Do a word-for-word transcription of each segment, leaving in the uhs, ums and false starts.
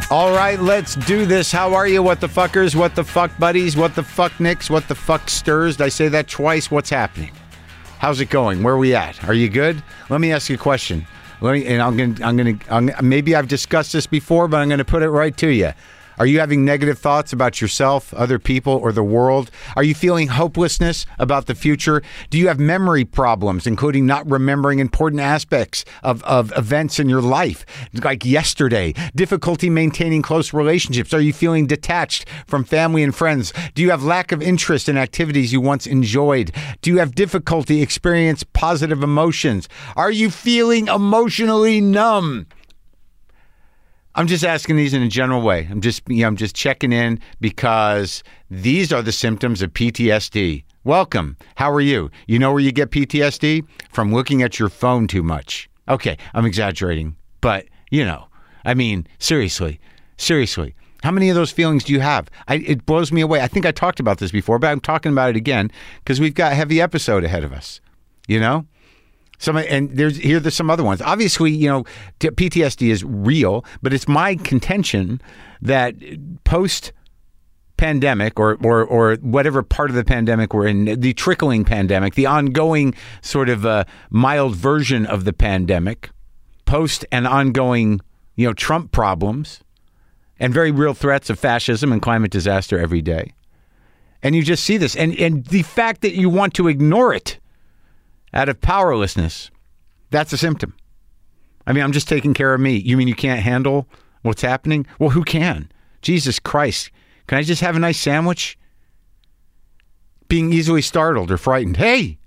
All right, let's do this. How are you, what the fuckers, what the fuck buddies, what the fuck nicks, what the fuck stirs? Did I say that twice? What's happening? How's it going? Where are we at? Are you good? Let me ask you a question. Let me, and I'm gonna, I'm gonna, I'm, maybe I've discussed this before, but I'm gonna put it right to you. Are you having negative thoughts about yourself, other people, or the world? Are you feeling hopelessness about the future? Do you have memory problems, including not remembering important aspects of, of events in your life, like yesterday? Difficulty maintaining close relationships? Are you feeling detached from family and friends? Do you have lack of interest in activities you once enjoyed? Do you have difficulty experiencing positive emotions? Are you feeling emotionally numb? I'm just asking these in a general way. I'm just, you know, I'm just checking in because these are the symptoms of P T S D. Welcome. How are you? You know where you get P T S D? From looking at your phone too much. Okay, I'm exaggerating, but you know, I mean, seriously, seriously. How many of those feelings do you have? I, it blows me away. I think I talked about this before, but I'm talking about it again because we've got a heavy episode ahead of us. You know? Some, and there's here there's some other ones. Obviously, you know, P T S D is real, but it's my contention that post-pandemic or, or or whatever part of the pandemic we're in, the trickling pandemic, the ongoing sort of uh, mild version of the pandemic, post and ongoing, you know, Trump problems and very real threats of fascism and climate disaster every day. And you just see this. And, and the fact that you want to ignore it out of powerlessness, that's a symptom. I mean, I'm just taking care of me. You mean you can't handle what's happening? Well, who can? Jesus Christ. Can I just have a nice sandwich? Being easily startled or frightened. Hey!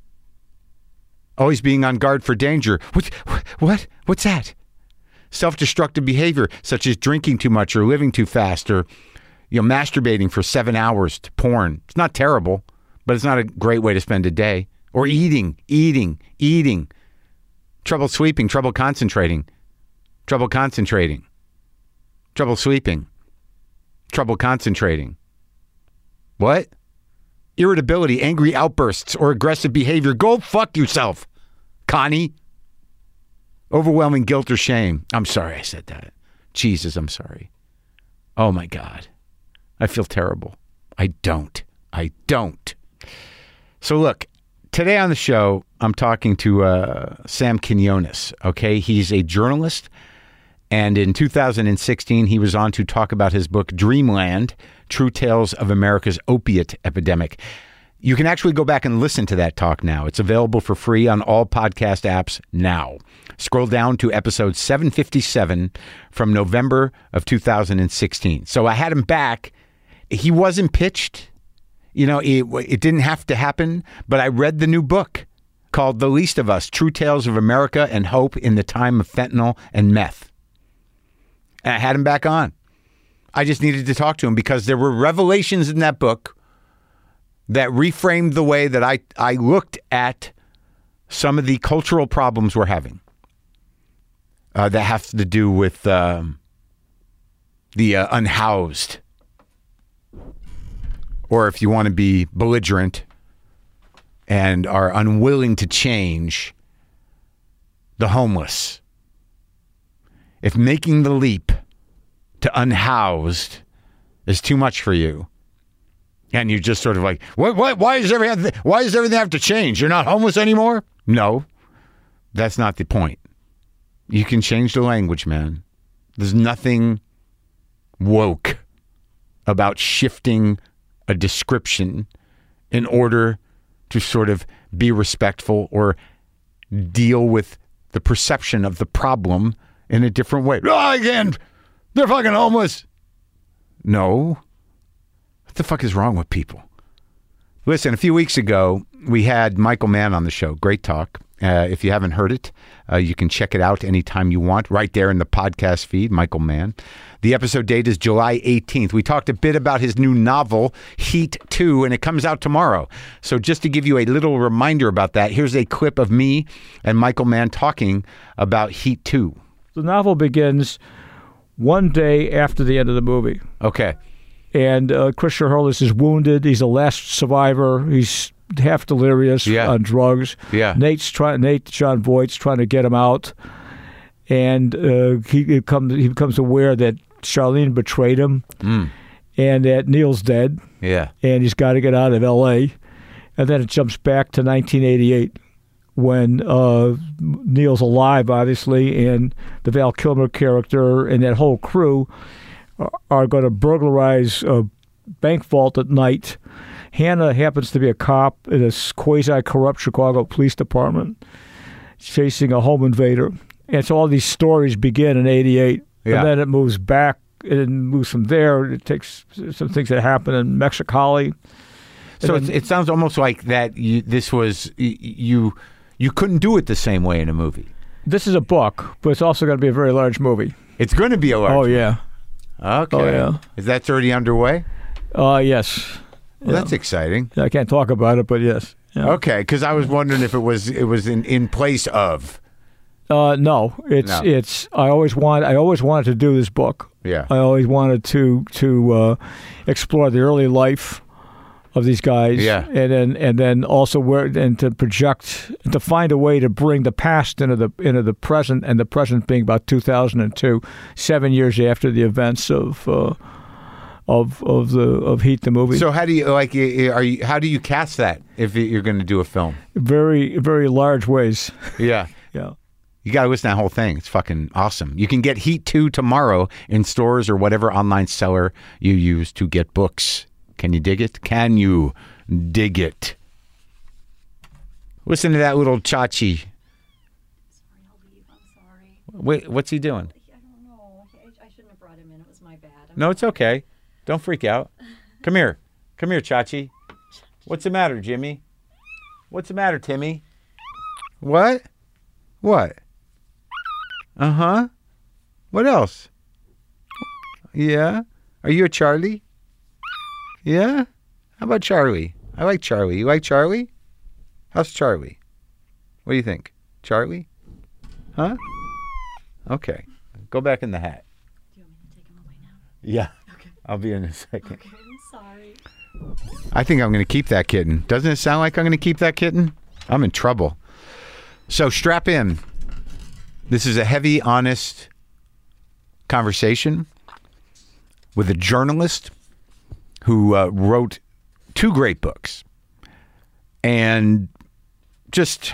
Always being on guard for danger. What? What? What's that? Self-destructive behavior, such as drinking too much or living too fast or, you know, masturbating for seven hours to porn. It's not terrible, but it's not a great way to spend a day. Or eating, eating, eating. Trouble sleeping, trouble concentrating. Trouble concentrating. Trouble sleeping. Trouble concentrating. What? Irritability, angry outbursts, or aggressive behavior. Go fuck yourself, Connie. Overwhelming guilt or shame. I'm sorry I said that. Jesus, I'm sorry. Oh my God. I feel terrible. I don't. I don't. So look. Today on the show, I'm talking to uh, Sam Quinones, okay? He's a journalist, and in two thousand sixteen, he was on to talk about his book, Dreamland, True Tales of America's Opiate Epidemic. You can actually go back and listen to that talk now. It's available for free on all podcast apps now. Scroll down to episode seven fifty-seven from November of two thousand sixteen. So I had him back. He wasn't pitched. You know, it, it didn't have to happen, but I read the new book called The Least of Us, True Tales of America and Hope in the Time of Fentanyl and Meth. And I had him back on. I just needed to talk to him because there were revelations in that book that reframed the way that I, I looked at some of the cultural problems we're having uh, that have to do with um, the uh, unhoused. Or if you want to be belligerent and are unwilling to change, the homeless. If making the leap to unhoused is too much for you, and you're just sort of like, what, what, why does everything, why does everything have to change? You're not homeless anymore? No, that's not the point. You can change the language, man. There's nothing woke about shifting a description in order to sort of be respectful or deal with the perception of the problem in a different way. Oh, again, they're fucking homeless. No. What the fuck is wrong with people? Listen, a few weeks ago, we had Michael Mann on the show. Great talk. Uh, if you haven't heard it, uh, you can check it out anytime you want, right there in the podcast feed, Michael Mann. The episode date is July eighteenth. We talked a bit about his new novel, Heat two, and it comes out tomorrow. So just to give you a little reminder about that, here's a clip of me and Michael Mann talking about Heat two. The novel begins one day after the end of the movie. Okay. And uh, Christopher Hurlis is wounded. He's the last survivor. He's half delirious yeah. on drugs. Yeah. Nate's trying. Nate John Voight's trying to get him out, and uh, he, he comes. He becomes aware that Charlene betrayed him, Mm. and that Neil's dead, Yeah. and he's got to get out of L A. And then it jumps back to nineteen eighty-eight when uh, Neil's alive, obviously, and the Val Kilmer character and that whole crew are, are going to burglarize a bank vault at night. Hannah happens to be a cop in a quasi-corrupt Chicago police department chasing a home invader. And so all these stories begin in eighty-eight, Yeah. and then it moves back and moves from there. It takes some things that happen in Mexicali. So And it, then- it sounds almost like that. You, this was y- you. You couldn't do it the same way in a movie. This is a book, but it's also going to be a very large movie. It's going to be a large. Oh, yeah. Okay. Oh, yeah. Is that already underway? Uh, yes. Well, that's exciting. I can't talk about it, but yes. Yeah. Okay, because I was wondering if it was it was in, in place of. Uh, no, it's No. it's. I always want. I always wanted to do this book. Yeah. I always wanted to to uh, explore the early life of these guys. Yeah. And then and then also where and to project to find a way to bring the past into the into the present, and the present being about two thousand two, seven years after the events of. Uh, Of of the of Heat the movie. So how do you like? Are you? How do you cast that if you're going to do a film? very very large ways. Yeah. Yeah. You got to listen to that whole thing. It's fucking awesome. You can get Heat two tomorrow in stores or whatever online seller you use to get books. Can you dig it? Can you dig it? Listen to that little Chachi. Sorry, I'll leave. I'm sorry. Wait, what's he doing? I don't know. I, I shouldn't have brought him in. It was my bad. I'm No, it's okay. Don't freak out. Come here. Come here, Chachi. What's the matter, Jimmy? What's the matter, Timmy? What? What? Uh-huh. What else? Yeah? Are you a Charlie? Yeah? How about Charlie? I like Charlie. You like Charlie? How's Charlie? What do you think? Charlie? Huh? Okay. Go back in the hat. Do you want me to take him away now? Yeah. Okay. I'll be in a second. Okay, I'm sorry. I think I'm going to keep that kitten. Doesn't it sound like I'm going to keep that kitten? I'm in trouble. So strap in. This is a heavy, honest conversation with a journalist who uh, wrote two great books. And just,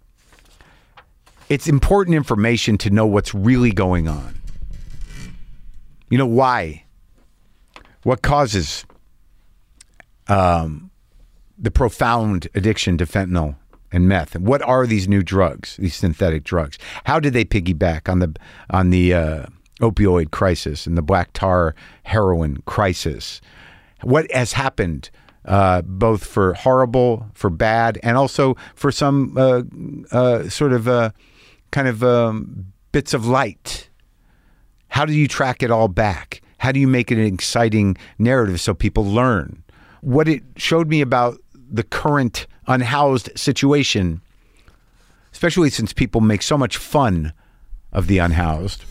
it's important information to know what's really going on. You know, why? What causes um, the profound addiction to fentanyl and meth? And what are these new drugs, these synthetic drugs? How did they piggyback on the on the uh, opioid crisis and the black tar heroin crisis? What has happened, uh, both for horrible, for bad, and also for some uh, uh, sort of uh, kind of um, bits of light? How do you track it all back? How do you make it an exciting narrative so people learn? What it showed me about the current unhoused situation, especially since people make so much fun of the unhoused,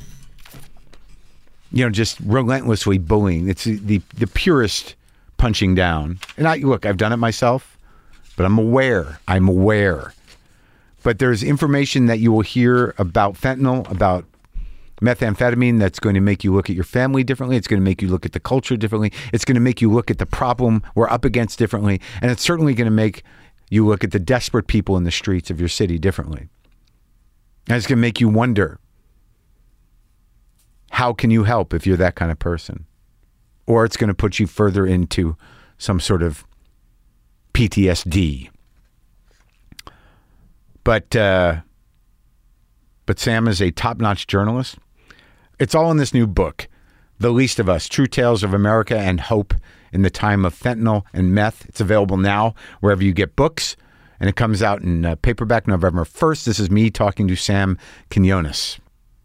you know, just relentlessly bullying. It's the, the purest punching down. And I look, I've done it myself, but I'm aware. I'm aware. But there's information that you will hear about fentanyl, about methamphetamine, that's going to make you look at your family differently. It's going to make you look at the culture differently. It's going to make you look at the problem we're up against differently. And it's certainly going to make you look at the desperate people in the streets of your city differently. And it's going to make you wonder, how can you help if you're that kind of person? Or it's going to put you further into some sort of P T S D. But, uh, but Sam is a top-notch journalist. It's all in this new book, The Least of Us, True Tales of America and Hope in the Time of Fentanyl and Meth. It's available now wherever you get books, and it comes out in uh, paperback November first. This is me talking to Sam Quinones.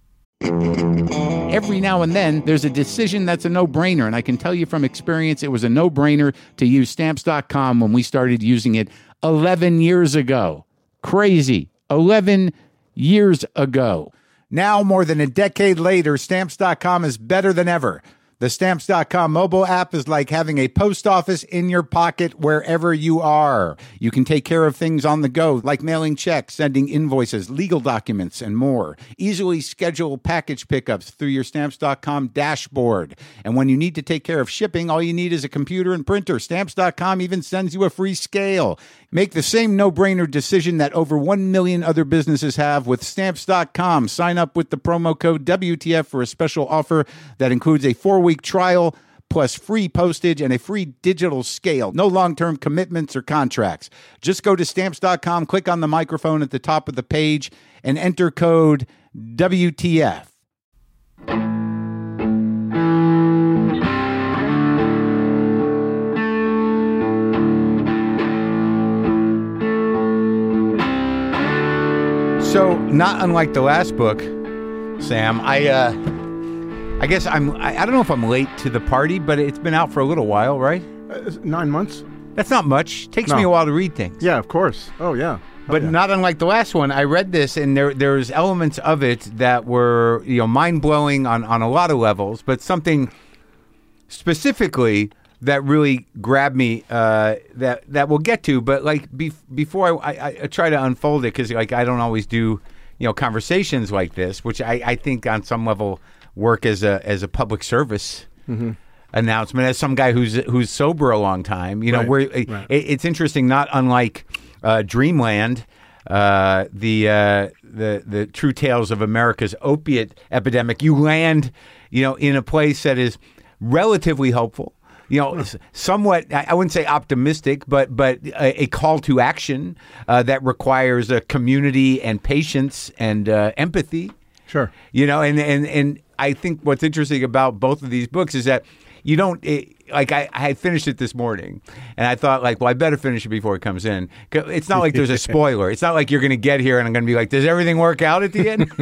Every now and then, there's a decision that's a no-brainer, and I can tell you from experience, it was a no-brainer to use Stamps dot com when we started using it eleven years ago. Crazy. eleven years ago. Now, more than a decade later, Stamps dot com is better than ever. The Stamps dot com mobile app is like having a post office in your pocket wherever you are. You can take care of things on the go, like mailing checks, sending invoices, legal documents, and more. Easily schedule package pickups through your Stamps dot com dashboard. And when you need to take care of shipping, all you need is a computer and printer. Stamps dot com even sends you a free scale. Make the same no-brainer decision that over one million other businesses have with Stamps dot com. Sign up with the promo code W T F for a special offer that includes a four-week trial plus free postage and a free digital scale. No long-term commitments or contracts. Just go to Stamps dot com, click on the microphone at the top of the page, and enter code W T F. So, not unlike the last book, Sam, I uh, I guess I'm, I, I don't know if I'm late to the party, but it's been out for a little while, right? Uh, nine months? That's not much. Takes No. me a while to read things. Yeah, of course. Oh, yeah. Oh, But yeah. not unlike the last one, I read this and there there's elements of it that were, you know, mind-blowing on, on a lot of levels, but something specifically that really grabbed me uh, that that we'll get to. But like be, before I, I, I try to unfold it, because like I don't always do, you know, conversations like this, which I, I think on some level work as a as a public service Mm-hmm. announcement. As some guy who's who's sober a long time, you know, Right, where right. it, it's interesting. Not unlike uh, Dreamland, uh, the uh, the the true tales of America's opiate epidemic. You land, you know, in a place that is relatively hopeful. You know, s- somewhat, I I wouldn't say optimistic, but but a, a call to action uh, that requires a community and patience and uh, empathy. Sure. You know, and, and, and I think what's interesting about both of these books is that you don't, it, like, I, I finished it this morning, and I thought, like, well, I better finish it before it comes in. 'Cause it's not like there's a spoiler. It's not like you're going to get here and I'm going to be like, does everything work out at the end?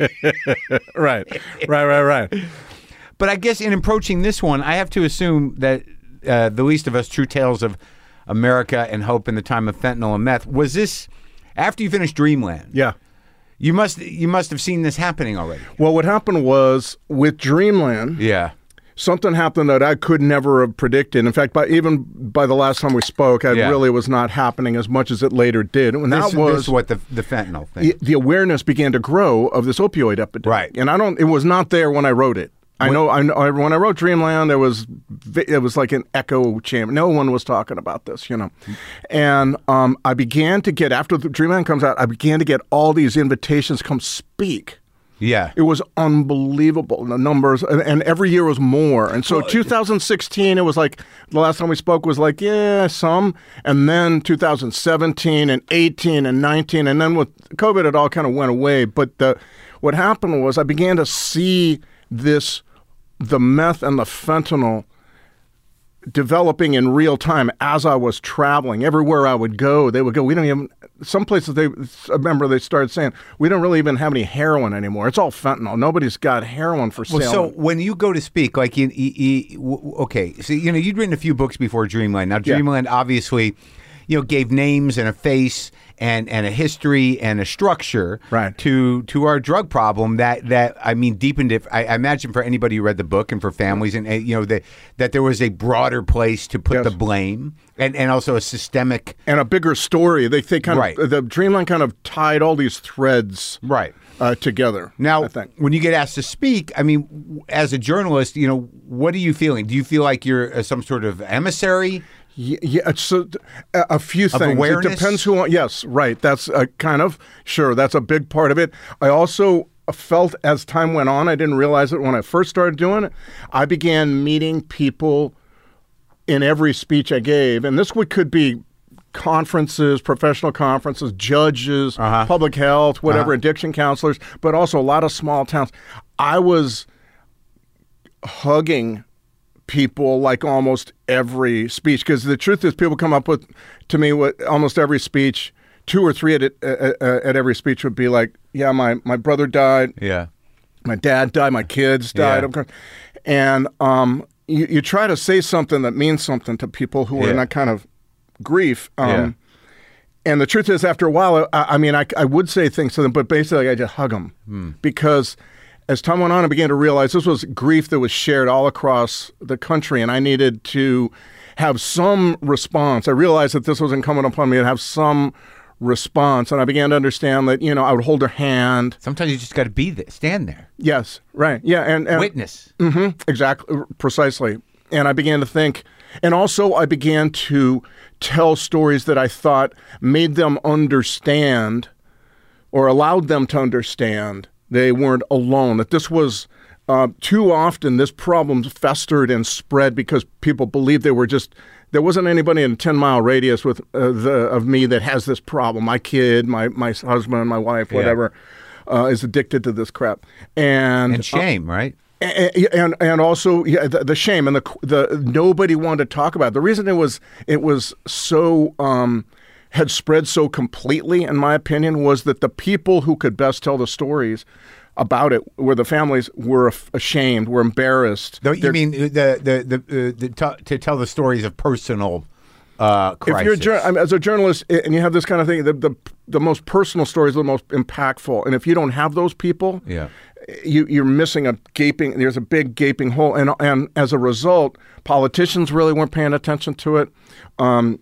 Right. Right, right, right. But I guess in approaching this one, I have to assume that uh, the least of us true tales of America and hope in the time of fentanyl and meth, was this after you finished Dreamland? Yeah. You must you must have seen this happening already. Well, what happened was with Dreamland, Yeah. something happened that I could never have predicted. In fact, by even by the last time we spoke, I Yeah. really was not happening as much as it later did. And This, that was this is what the, the fentanyl thing. the, the awareness began to grow of this opioid epidemic. Right. And I don't. It was not there when I wrote it. I know. I know. I- When I wrote Dreamland, there was vi- it was like an echo chamber. No one was talking about this, you know. And um, I began to get after the Dreamland comes out. I began to get all these invitations to come speak. Yeah. It was unbelievable, the numbers, and, and every year was more. And so two thousand sixteen, it was like, the last time we spoke was like, yeah, some. And then two thousand seventeen and eighteen and nineteen, and then with COVID, it all kind of went away. But the, what happened was I began to see this, the meth and the fentanyl developing in real time as I was traveling. Everywhere I would go, they would go, we don't even, some places they, I remember they started saying, we don't really even have any heroin anymore. It's all fentanyl. Nobody's got heroin for sale. Well, so when you go to speak, like, you, you, you, w- okay, so, you know, you'd written a few books before Dreamland. Now, Yeah. Dreamland obviously, you know, gave names and a face and, and a history and a structure Right. to to our drug problem that, that I mean, deepened it. I, I imagine for anybody who read the book and for families, and, uh, you know, that that there was a broader place to put Yes. the blame and, and also a systemic. and a bigger story. They, they kind Right. of, the Dreamland kind of tied all these threads Right. uh, together. Now, I think. when you get asked to speak, I mean, w- as a journalist, you know, what are you feeling? Do you feel like you're uh, some sort of emissary? Yeah, yeah it's a, a few things. awareness? It depends who. Yes, right. That's a kind of sure. That's a big part of it. I also felt as time went on, I didn't realize it when I first started doing it. I began meeting people in every speech I gave, and this would could be conferences, professional conferences, judges, Uh-huh. public health, whatever, Uh-huh. addiction counselors, but also a lot of small towns. I was hugging people like almost every speech, because the truth is people come up with to me with almost every speech, two or three at it, uh, uh, at every speech would be like, yeah, my, my brother died, Yeah. my dad died, my kids died, Yeah. of course. And um, you, you try to say something that means something to people who are Yeah. in that kind of grief. Um, Yeah. And the truth is, after a while, I, I mean, I, I would say things to them, but basically I just hug them Hmm. because as time went on, I began to realize this was grief that was shared all across the country, and I needed to have some response. I realized that this was incumbent upon me to have some response, and I began to understand that, you know, I would hold her hand. Sometimes you just got to be there, stand there, Yes, right. Yeah, and, and witness. hmm exactly, precisely. And I began to think, and also I began to tell stories that I thought made them understand or allowed them to understand they weren't alone, that this was uh, too often this problem festered and spread because people believed they were just, there wasn't anybody in a ten mile radius with uh, the, of me that has this problem. My kid, my, my husband, my wife, whatever, yeah. uh, is addicted to this crap. And, and shame, uh, right? And, and and also yeah, the, the shame and the the nobody wanted to talk about it. The reason it was it was so um, had spread so completely, in my opinion, was that the people who could best tell the stories about it, where the families were ashamed, were embarrassed. No, you They're, mean the the the, uh, the t- to tell the stories of personal uh, crisis? If you're a, I mean, as a journalist and you have this kind of thing, the, the the most personal stories are the most impactful. And if you don't have those people, yeah. You, you're missing a gaping, there's a big gaping hole. And and as a result, politicians really weren't paying attention to it. Um,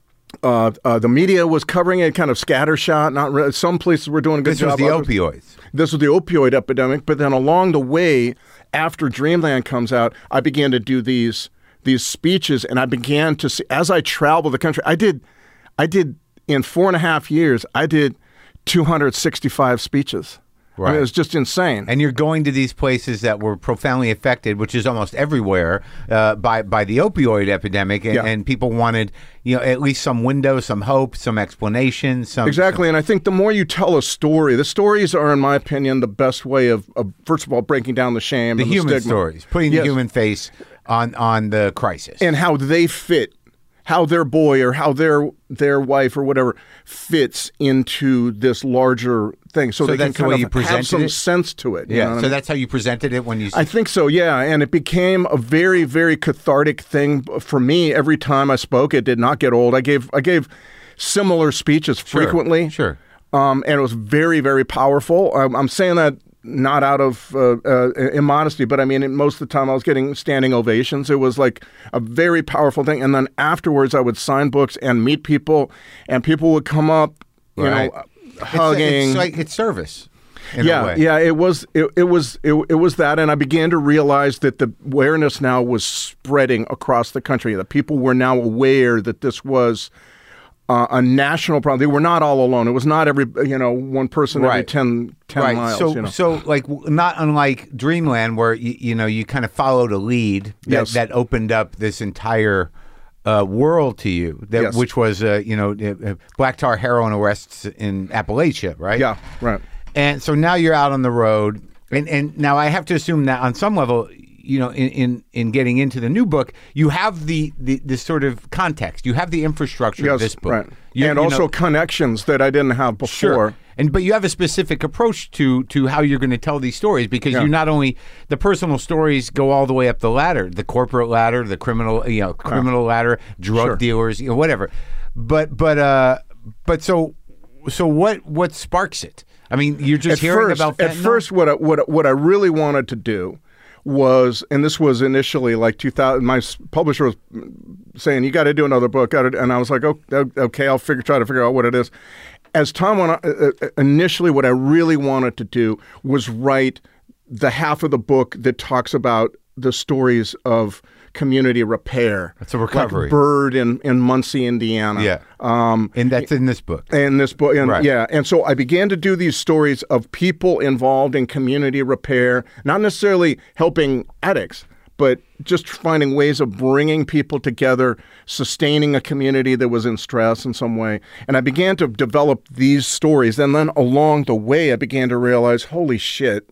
uh, uh, the media was covering it kind of scattershot. Not really, some places were doing a good this job. This was the opioids. This was the opioid epidemic. But then along the way, after Dreamland comes out, I began to do these these speeches. And I began to see, as I traveled the country, I did, I did in four and a half years, I did two hundred sixty-five speeches. Right. I mean, it was just insane. And you're going to these places that were profoundly affected, which is almost everywhere, uh, by by the opioid epidemic, and, yeah. and people wanted, you know, at least some window, some hope, some explanation, some exactly. Some... And I think the more you tell a story, the stories are, in my opinion, the best way of, of first of all, breaking down the shame, the and human the stigma. stories, putting yes. the human face on on the crisis, and how they fit. How their boy or how their their wife or whatever fits into this larger thing, so, so they that's can kind the way of you have some it? sense to it. You yeah. know what So I mean? that's how you presented it when you. I think so. Yeah, and it became a very very cathartic thing for me. Every time I spoke, it did not get old. I gave I gave similar speeches sure, frequently. Sure. Um, and it was very very powerful. I'm, I'm saying that. Not out of uh, uh, immodesty, but I mean, most of the time I was getting standing ovations. It was like a very powerful thing. And then afterwards, I would sign books and meet people, and people would come up, you right. know, hugging. It's, it's like it's service. In yeah, a way. yeah. It was. It, it was. It, it was that, and I began to realize that the awareness now was spreading across the country. That people were now aware that this was. Uh, a national problem. They were not all alone. It was not every, you know, one person right. every ten, ten right. miles. So, you know. so like not unlike Dreamland, where you, you know you kind of followed a lead that, yes. that opened up this entire uh, world to you. That yes. which was uh, you know uh, black tar heroin arrests in Appalachia, right? Yeah, right. And so now you're out on the road, and and now I have to assume that on some level. You know, in, in, in getting into the new book, you have the, the this sort of context. You have the infrastructure yes, of this book, right. you, and you also know, connections that I didn't have before. Sure. And but you have a specific approach to to how you're going to tell these stories because yeah. you not only the personal stories go all the way up the ladder, the corporate ladder, the criminal you know criminal yeah. ladder, drug sure. dealers, you know whatever. But but uh but so so what what sparks it? I mean, you're just at hearing first, about at fentanyl? first what I, what what I really wanted to do. Was and this was initially like two thousand. My publisher was saying you got to do another book, gotta, and I was like, oh, okay, I'll figure try to figure out what it is. As time went on, uh, initially, what I really wanted to do was write the half of the book that talks about the stories of community repair. That's a recovery. Like Bird in, in Muncie, Indiana. Yeah. Um, and that's in this book. In this book. And, right. Yeah. And so I began to do these stories of people involved in community repair, not necessarily helping addicts, but just finding ways of bringing people together, sustaining a community that was in stress in some way. And I began to develop these stories. And then along the way, I began to realize, holy shit,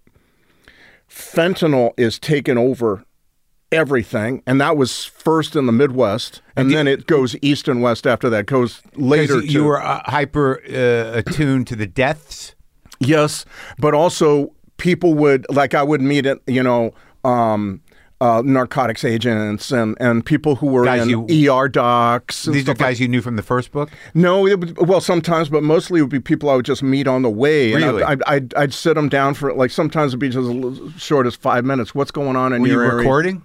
fentanyl is taking over everything, and that was first in the Midwest, and, and then it goes east and west after that. It goes later. You, to, you were uh, hyper uh, attuned to the deaths. Yes, but also people would like I would meet it. You know, um, uh, narcotics agents and, and people who were Guys in you- E R docs. And These are stuff like- guys you knew from the first book? No, it would, well, sometimes, but mostly it would be people I would just meet on the way. And Really? I'd, I'd, I'd, I'd sit them down for, like, sometimes it'd be just as short as five minutes. What's going on in Were you your area? recording?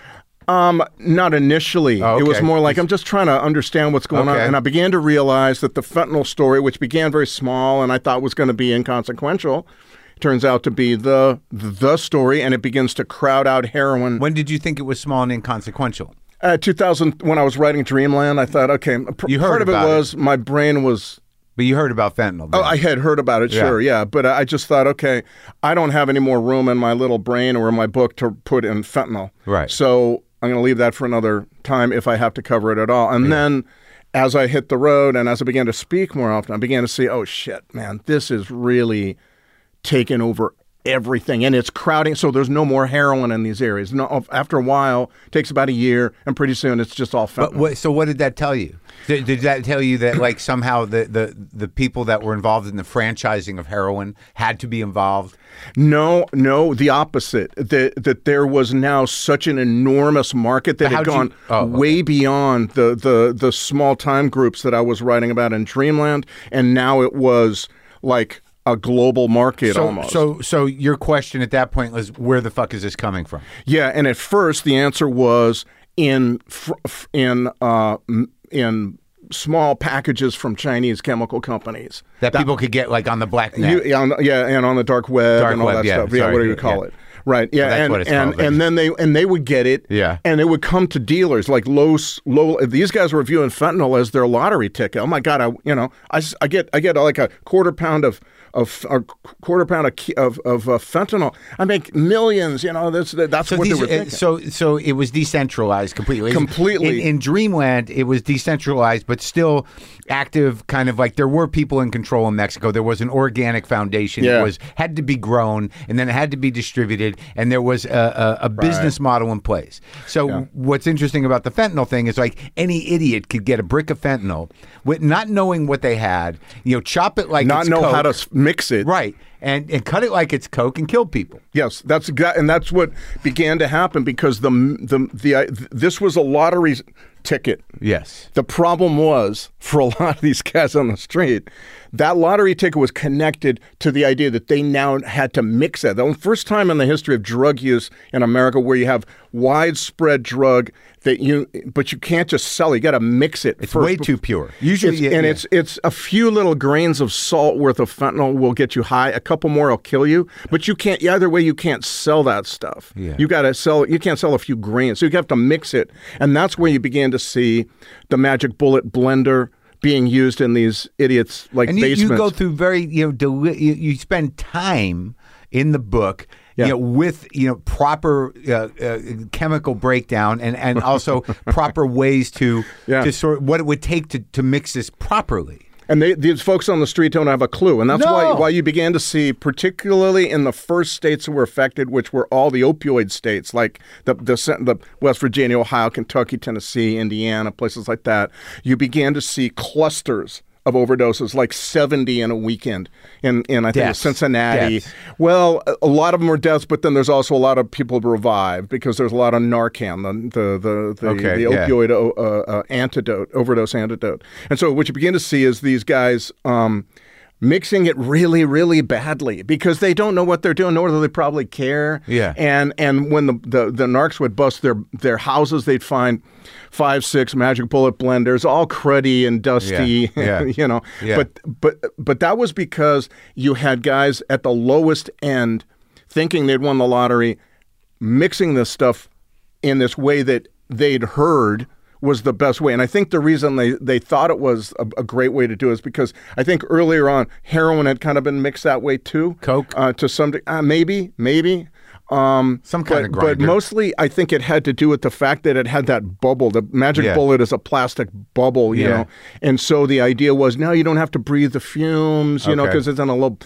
Um, not initially. Oh, It was okay. more like I'm just trying to understand what's going on. Okay. And I began to realize that the fentanyl story, which began very small and I thought was going to be inconsequential, turns out to be the the story, and it begins to crowd out heroin. When did you think it was small and inconsequential? Uh, two thousand, when I was writing Dreamland, I thought, okay, pr- You heard part of it about it. was my brain was. But you heard about fentanyl. Oh, then. I had heard about it, Yeah. sure, yeah. But I just thought, okay, I don't have any more room in my little brain or in my book to put in fentanyl. Right. So I'm going to leave that for another time if I have to cover it at all. And then as I hit the road and as I began to speak more often, I began to see, oh, shit, man, this is really taking over everything. And it's crowding. So there's no more heroin in these areas. No, after a while, it takes about a year, and pretty soon it's just all fentanyl. But what, so what did that tell you? Did, did that tell you that like somehow the, the, the people that were involved in the franchising of heroin had to be involved? No, no, the opposite. That that there was now such an enormous market that But had how'd you- gone oh, okay. way beyond the, the the small time groups that I was writing about in Dreamland, and now it was like a global market So, almost. so, so your question at that point was, where the fuck is this coming from? Yeah, and at first the answer was in fr- f- in uh, m- in small packages from Chinese chemical companies. That, people could get like on the black net. You, yeah, on, yeah, and on the dark web Dark and all web, that yeah, stuff. Yeah, sorry, what do you yeah, call yeah. it? Right. Yeah, That's and what it's and, called. and then they and they would get it. Yeah. And it would come to dealers like low s- low. These guys were viewing fentanyl as their lottery ticket. Oh my God! I you know I, s- I get I get like a quarter pound of of a quarter pound of ki- of, of uh, fentanyl. I make millions. You know that's that's So, what these, they were uh, thinking. so, so it was decentralized completely. Completely. In, in Dreamland, it was decentralized, but still active. Kind of like there were people in control in Mexico. There was an organic foundation. Yeah. It was had to be grown, and then it had to be distributed, and there was a, a, a business model in place. So, Yeah. what's interesting about the fentanyl thing is like any idiot could get a brick of fentanyl with not knowing what they had. You know, chop it like Not it's know Coke, how to s- mix it. right, and and cut it like it's Coke and kill people. Yes, that's exa- and that's what began to happen because the the the uh, this was a lottery ticket. Yes. The problem was, for a lot of these guys on the street, that lottery ticket was connected to the idea that they now had to mix it. The first time in the history of drug use in America where you have widespread drug that you, but you can't just sell it. You got to mix it. It's first way bef- too pure. Usually, It's- and yeah. it's it's a few little grains of salt worth of fentanyl will get you high. A couple more will kill you. But you can't. Either way, you can't sell that stuff. Yeah. You got to sell. You can't sell a few grains. So you have to mix it, and that's where you began to see the magic bullet blender being used in these idiots like and you, basements. you go through very you know deli- you, you spend time in the book Yeah. you know with you know proper uh, uh, chemical breakdown and and also proper ways to Yeah. to sort of what it would take to to mix this properly. And they, these folks on the street don't have a clue. And that's No. why, why you began to see, particularly in the first states that were affected, which were all the opioid states, like the, the, the West Virginia, Ohio, Kentucky, Tennessee, Indiana, places like that, you began to see clusters of overdoses, like seventy in a weekend in, in I think it was Deaths. Cincinnati. Deaths. Well, a- a lot of them were deaths, but then there's also a lot of people revived because there's a lot of Narcan, the the the, the, Okay, the yeah. opioid o- uh, uh, antidote, overdose antidote. And so what you begin to see is these guys um, mixing it really, really badly because they don't know what they're doing, nor do they probably care. Yeah. And and when the, the, the narcs would bust their, their houses, they'd find five, six magic bullet blenders, all cruddy and dusty, Yeah, yeah, you know. yeah. But but but that was because you had guys at the lowest end thinking they'd won the lottery, mixing this stuff in this way that they'd heard was the best way. And I think the reason they, they thought it was a, a great way to do it is because I think earlier on, heroin had kind of been mixed that way too. Coke? Uh, to some degree. Uh, maybe, maybe. Um, Some kind but, of But grinder. mostly, I think it had to do with the fact that it had that bubble. The magic Yeah. bullet is a plastic bubble, you Yeah. know. And so the idea was, no, you don't have to breathe the fumes, you know, Okay. because it's in a little...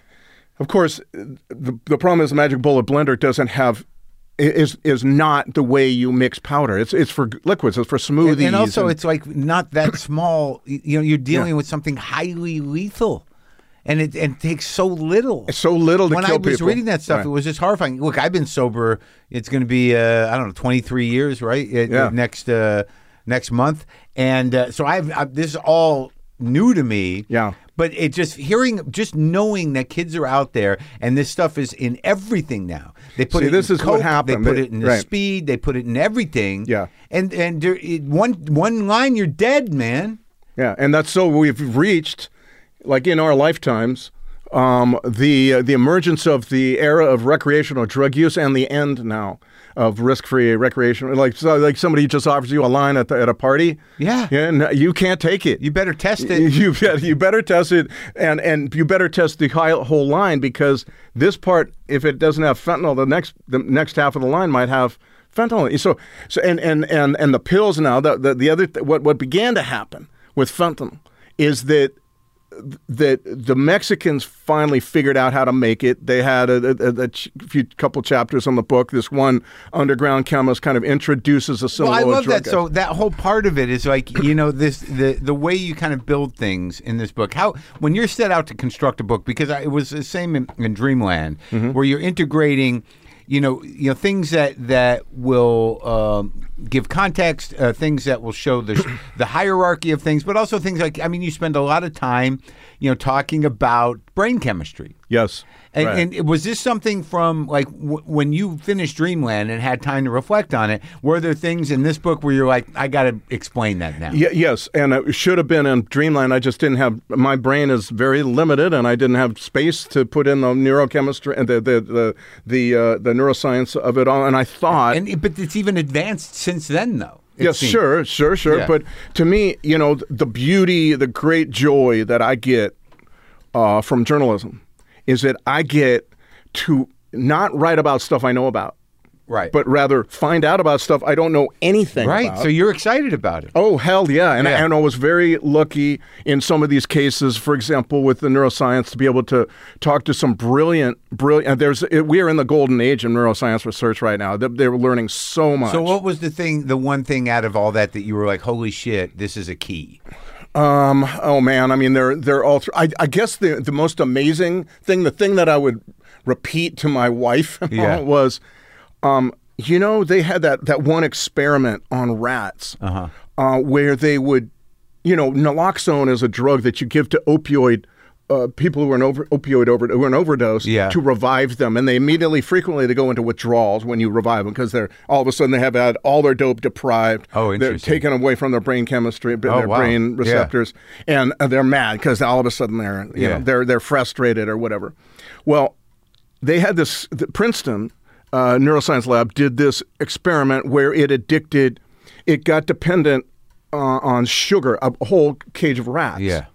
Of course, the, the problem is the magic bullet blender doesn't have... Is is not the way you mix powder. It's it's for liquids. It's for smoothies. And, and also, and- it's like not that small. You know, you're dealing with something highly lethal. And it, and it takes so little. It's so little to when kill I was people. reading that stuff, Right. it was just horrifying. Look, I've been sober. It's going to be uh, I don't know, twenty-three years, right? It- Yeah. Next uh, next month, and uh, so I've, I've this is all new to me. Yeah. But it just hearing, just knowing that kids are out there, and this stuff is in everything now. They put See, it this in is what Coke, happened. They put They- it in the right. speed. They put it in everything. Yeah. And and there, it, one one line, you're dead, man. Yeah, and that's so we've reached, like in our lifetimes, um, the uh, the emergence of the era of recreational drug use and the end now of risk-free recreational. Like so, like somebody just offers you a line at the, at a party. Yeah. yeah, and you can't take it. You better test it. You bet- you better test it, and and you better test the hi- whole line, because this part, if it doesn't have fentanyl, the next the next half of the line might have fentanyl. So so and and and and the pills now. The the, the other th- what what began to happen with fentanyl is that that the Mexicans finally figured out how to make it. They had a, a, a ch- few couple chapters on the book. This one underground chemist kind of introduces a Well, Sinaloa I love drug that. So that whole part of it is like, you know, this the the way you kind of build things in this book. How when you're set out to construct a book, because I, it was the same in, in Dreamland, Mm-hmm. where you're integrating, you know, you know things that that will um, give context, uh, things that will show the the hierarchy of things, but also things like, I mean, you spend a lot of time, you know, talking about brain chemistry. Yes. And, right. and was this something from like w- when you finished Dreamland and had time to reflect on it? Were there things in this book where you're like, I got to explain that now? Ye- yes, and it should have been in Dreamland. I just didn't have, my brain is very limited, and I didn't have space to put in the neurochemistry and the the the the, uh, the neuroscience of it all. And I thought, And but it's even advanced since then, though. it yes, seems. sure, sure, sure. Yeah. But to me, you know, the beauty, the great joy that I get uh, from journalism is that I get to not write about stuff I know about, Right. but rather find out about stuff I don't know anything right. about. So you're excited about it. Oh, hell yeah. And, Yeah. and I was very lucky in some of these cases, for example, with the neuroscience, to be able to talk to some brilliant, brilliant, and there's, we are in the golden age of neuroscience research right now. They- They're learning so much. So what was the thing, the one thing out of all that that you were like, holy shit, this is a key? Um, oh man, I mean, they're, they're all, th- I, I guess the, the most amazing thing, the thing that I would repeat to my wife Yeah. was, um, you know, they had that, that one experiment on rats Uh-huh. uh, where they would, you know, naloxone is a drug that you give to opioid uh, people who are an over, opioid over, who are an overdose Yeah. to revive them, and they immediately, frequently, they go into withdrawals when you revive them because they're all of a sudden they have had all their dope deprived. Oh, They're interesting. taken away from their brain chemistry, Oh, their wow. brain Yeah. receptors, and uh, they're mad because all of a sudden they're, you Yeah. know, they're they're frustrated or whatever. Well, they had this the Princeton uh, neuroscience lab did this experiment where it addicted, it got dependent uh, on sugar, a whole cage of rats. Yeah.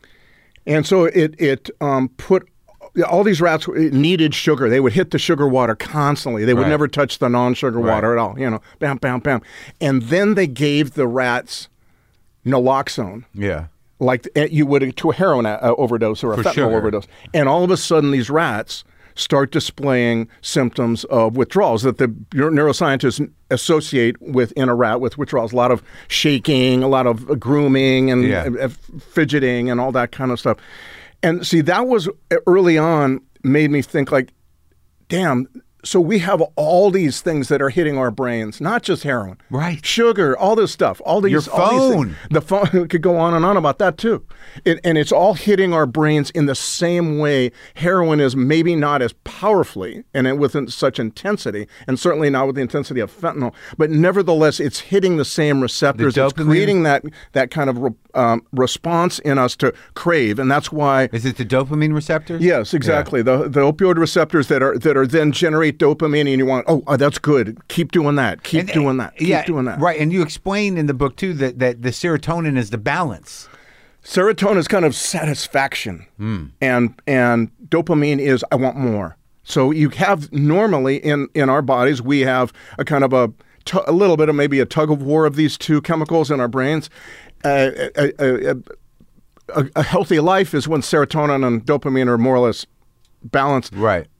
And so it it um, put all these rats it needed sugar. They would hit the sugar water constantly. They would Right. never touch the non-sugar Right. water at all. You know, bam, bam, bam. And then they gave the rats naloxone, Yeah. like uh, you would to a heroin uh, overdose or a For fentanyl sugar. overdose. And all of a sudden, these rats start displaying symptoms of withdrawals that the neur- neuroscientists associate with in a rat with withdrawals. A lot of shaking, a lot of uh, grooming, and Yeah. uh, fidgeting, and all that kind of stuff. And see, that was uh, early on made me think like, damn. So we have all these things that are hitting our brains, not just heroin, Right. sugar, all this stuff, all these, Your all these phone. things. The phone could go on and on about that too. It, and it's all hitting our brains in the same way heroin is, maybe not as powerfully and it with such intensity, and certainly not with the intensity of fentanyl, but nevertheless, it's hitting the same receptors. The It's dopamine? creating that that kind of re, um, response in us to crave, and that's why. Is it the dopamine receptors? Yes, exactly. The the opioid receptors that are that are then generate dopamine, and you want, oh, oh that's good. Keep doing that. Keep And- doing that. Keep yeah, doing that. Right. And you explain in the book, too, that, that the serotonin is the balance. Serotonin is kind of satisfaction, and and dopamine is I want more. So you have normally in in our bodies we have a kind of a tu- a little bit of maybe a tug of war of these two chemicals in our brains. Uh, a, a, a, a, a healthy life is when serotonin and dopamine are more or less balanced. Right.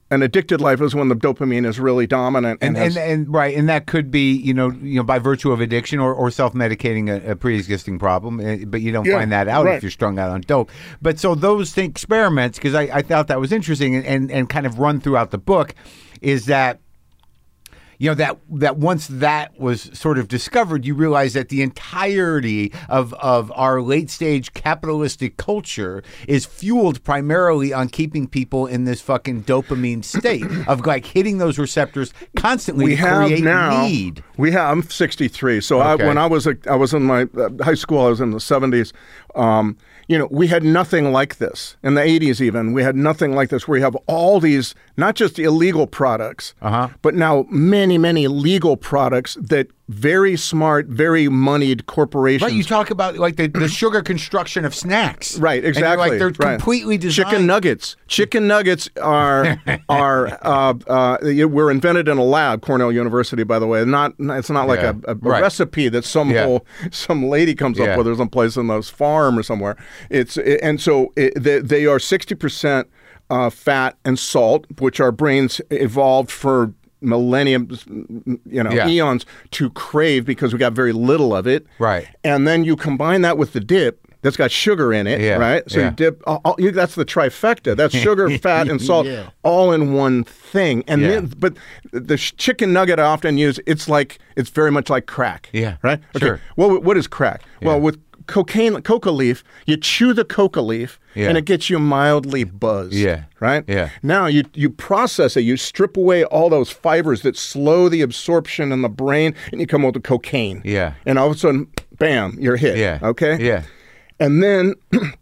an addicted life is when the dopamine is really dominant. And, has- and, and right, and that could be, you know, you know, by virtue of addiction or, or self-medicating a, a pre-existing problem, eh, but you don't Yeah, find that out right. if you're strung out on dope. But so those thing, experiments, because I, I thought that was interesting and, and, and kind of run throughout the book, is that, you know, that that once that was sort of discovered, you realize that the entirety of, of our late stage capitalistic culture is fueled primarily on keeping people in this fucking dopamine state of like hitting those receptors constantly we to have create now. need. We have. I'm sixty-three, so Okay. I, when I was a, I was in my uh, high school, I was in the seventies. Um, you know, we had nothing like this in the eighties. Even we had nothing like this, where you have all these not just illegal products, Uh-huh. but now many, many legal products that very smart, very moneyed corporations. Right, you talk about like the, the sugar construction of snacks. Right, And you're exactly. like they're right. completely designed. Chicken nuggets. Chicken nuggets are are uh, uh, were invented in a lab, Cornell University, by the way. Not it's not like Yeah, a, a, a right. recipe that some Yeah. whole, some lady comes Yeah. up with or someplace in those farm or somewhere. It's it, and so it, they, they are sixty percent uh, fat and salt, which our brains evolved for millenniums, you know, Yeah. eons to crave because we got very little of it. Right. And then you combine that with the dip that's got sugar in it, Yeah, right? So yeah. you dip, all, all- you, that's the trifecta. That's sugar, fat, and salt Yeah. all in one thing. And Yeah. then, but the sh- chicken nugget I often use, it's like, it's very much like crack. Yeah, Right? Okay. sure. What, what is crack? Well, with cocaine, coca leaf, you chew the coca leaf Yeah. and it gets you mildly buzzed. Yeah. Right? Yeah. Now you, you process it, you strip away all those fibers that slow the absorption in the brain, and you come up with cocaine. Yeah. And all of a sudden, bam, you're hit. Yeah. Okay? Yeah. And then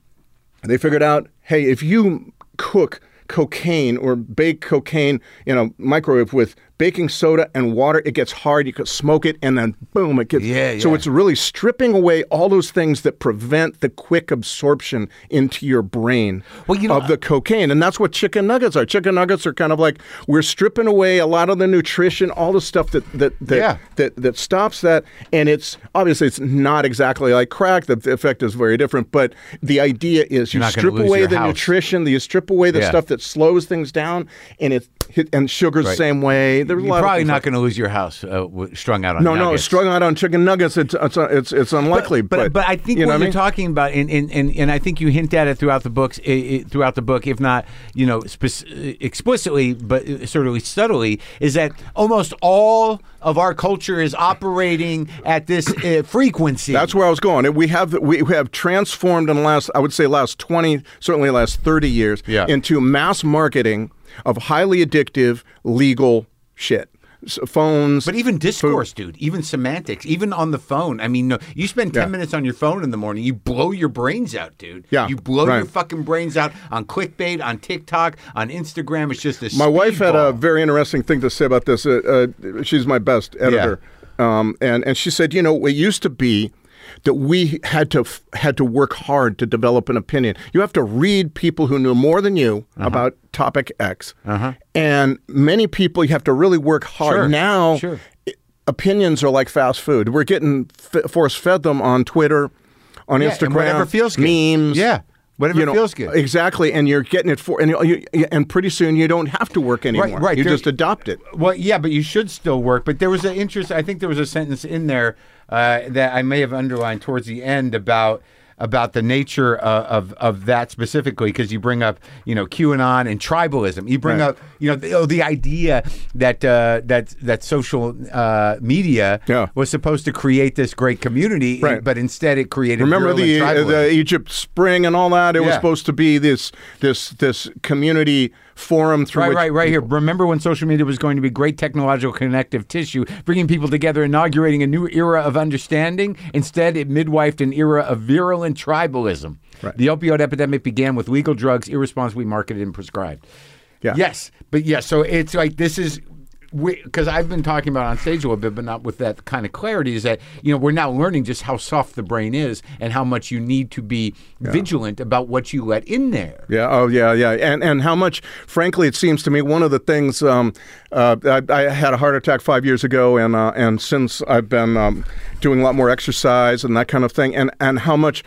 they figured out, hey, if you cook cocaine or bake cocaine in a microwave with baking soda and water, it gets hard. You could smoke it, and then boom, it gets. Yeah, So yeah. it's really stripping away all those things that prevent the quick absorption into your brain Well, you know, of the cocaine, and that's what chicken nuggets are. Chicken nuggets are kind of like we're stripping away a lot of the nutrition, all the stuff that that that Yeah. that, that stops that, and it's obviously it's not exactly like crack. The, the effect is very different, but the idea is you You're not gonna strip lose away your the house. nutrition, you strip away the Yeah. stuff that slows things down, and it hit, and sugar's the Right. same way. There's a You're lot probably of things not like- going to lose your house uh, w- strung out on No, no, nuggets. strung out on chicken nuggets. It's it's it's, it's unlikely. But, But, but I think you know what what I you're mean? talking about, and, and, and, and I think you hint at it throughout the books, i i throughout the book, if not, you know, spec- explicitly, but sort of subtly, is that almost all of our culture is operating at this uh, frequency. That's where I was going. We have we have transformed in the last, I would say, last twenty, certainly last thirty years, Yeah. into mass marketing of highly addictive legal shit. S- phones. But even discourse, dude, even semantics, even on the phone. I mean, no, you spend ten Yeah. minutes on your phone in the morning, you blow your brains out, dude. Yeah, You blow right. your fucking brains out on clickbait, on TikTok, on Instagram. It's just a My wife had a speedball. very interesting thing to say about this. Uh, uh, she's my best editor, um, and and she said, you know, it used to be that we had to f- had to work hard to develop an opinion. You have to read people who knew more than you Uh-huh. about topic X, and many people you have to really work hard. Sure, Now, sure. i- opinions are like fast food. We're getting f- force fed them on Twitter, on Yeah, Instagram, and whatever feels good. memes. Yeah, whatever you know, feels good. Exactly, and you're getting it for, and you, and pretty soon you don't have to work anymore. right, You there- just adopt it. Well, yeah, but you should still work. But there was an interest. I think there was a sentence in there uh, that I may have underlined towards the end about about the nature of of, of that specifically, because you bring up, you know, QAnon and tribalism. You bring Right. up, you know, the, oh, the idea that uh, that that social uh, media Yeah. was supposed to create this great community, Right. but instead it created Remember virulent the uh, tribalism. the Egypt Spring and all that? It was Yeah. supposed to be this this this community forum through Right, which right, right here. Remember when social media was going to be great technological connective tissue, bringing people together, inaugurating a new era of understanding? Instead, it midwifed an era of virulent tribalism. Right. The opioid epidemic began with legal drugs irresponsibly marketed and prescribed. Yeah. Yes, but yeah, so it's like this is because I've been talking about it on stage a little bit, but not with that kind of clarity. Is that, you know, we're now learning just how soft the brain is and how much you need to be vigilant about what you let in there. Yeah. Oh, yeah, yeah. And and how much, frankly, it seems to me one of the things. Um, uh, I, I had a heart attack five years ago, and uh, and since I've been um, doing a lot more exercise and that kind of thing, and and how much.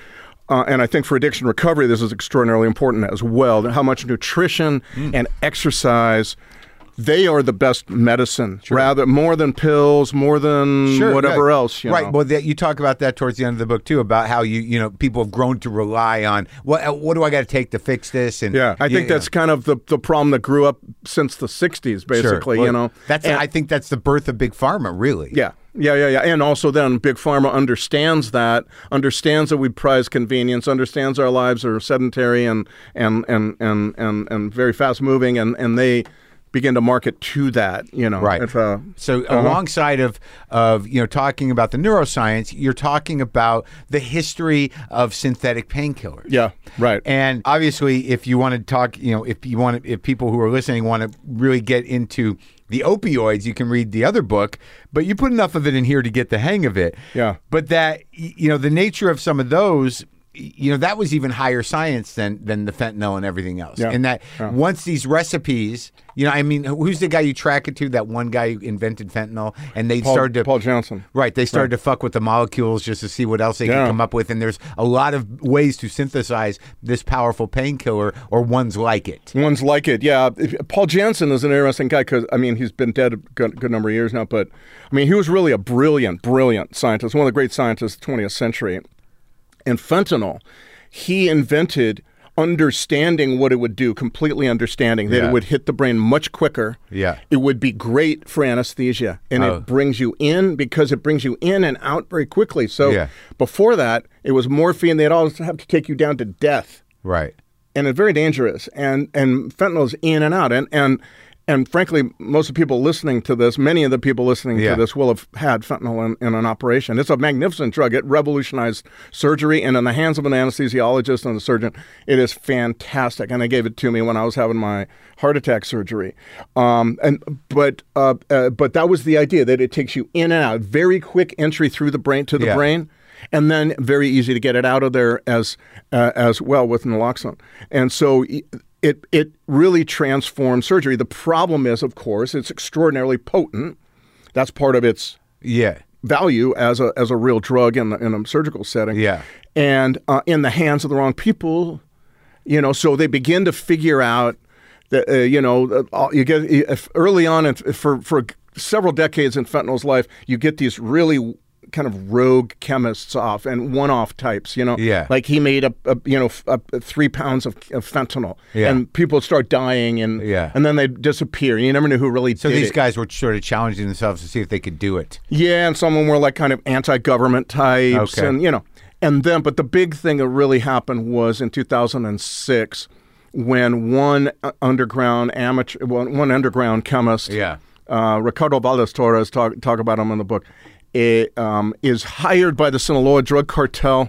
Uh, and I think for addiction recovery, this is extraordinarily important as well. How much nutrition mm. and exercise, they are the best medicine, sure. rather more than pills, more than sure, whatever right. else. You right. know? Well, that, you talk about that towards the end of the book too, about how you you know people have grown to rely on what what do I got to take to fix this? And yeah, I you, think that's know. kind of the the problem that grew up since the sixties, basically. Sure. Well, you know, that's and, I think that's the birth of Big Pharma, really. Yeah. Yeah, yeah, yeah. And also then Big Pharma understands that, understands that we prize convenience, understands our lives are sedentary and and and and and, and very fast moving, and, and they begin to market to that, you know. Right. If, uh, so uh-huh. alongside of, of, you know, talking about the neuroscience, you're talking about the history of synthetic painkillers. Yeah, right. And obviously, if you want to talk, you know, if you want to, if people who are listening want to really get into the opioids, you can read the other book, but you put enough of it in here to get the hang of it. Yeah. But that, you know, the nature of some of those, you know, that was even higher science than than the fentanyl and everything else. Yeah. And that yeah. once these recipes, you know, I mean, who's the guy you track it to? That one guy who invented fentanyl, and they Paul, started to Paul Johnson. Right, they started right. to fuck with the molecules just to see what else they yeah. could come up with. And there's a lot of ways to synthesize this powerful painkiller, or ones like it. Ones like it, yeah. Paul Janssen is an interesting guy because I mean he's been dead a good, good number of years now, but I mean he was really a brilliant, brilliant scientist, one of the great scientists of the twentieth century. And fentanyl, he invented understanding what it would do, completely understanding that yeah. it would hit the brain much quicker. Yeah. It would be great for anesthesia. And oh. it brings you in because it brings you in and out very quickly. So yeah. before that, it was morphine. They'd always have to take you down to death. Right. And it's very dangerous. And and fentanyl is in and out. And and And frankly, most of the people listening to this, many of the people listening yeah. to this will have had fentanyl in, in an operation. It's a magnificent drug. It revolutionized surgery, and in the hands of an anesthesiologist and a surgeon, it is fantastic. And they gave it to me when I was having my heart attack surgery. Um, and but uh, uh, but that was the idea, that it takes you in and out, very quick entry through the brain to the yeah. brain. And then very easy to get it out of there as uh, as well with naloxone. And so it it really transformed surgery. The problem is, of course, it's extraordinarily potent. That's part of its yeah. value as a as a real drug in, the, in a surgical setting. Yeah. And uh, in the hands of the wrong people, you know, so they begin to figure out that, uh, you know, uh, you get if early on, if, for, for several decades in fentanyl's life, you get these really kind of rogue chemists off and one-off types, you know, yeah. like he made a, a you know a, a three pounds of, of fentanyl, yeah. and people start dying, and yeah. and then they disappear. You never knew who really so did these it. guys were sort of challenging themselves to see if they could do it. Yeah, and some of them were like kind of anti-government types, okay. and you know, and then but the big thing that really happened was in two thousand six when one underground amateur, one, one underground chemist, yeah, uh, Ricardo Valdes Torres, talk talk about him in the book. It, um, is hired by the Sinaloa drug cartel.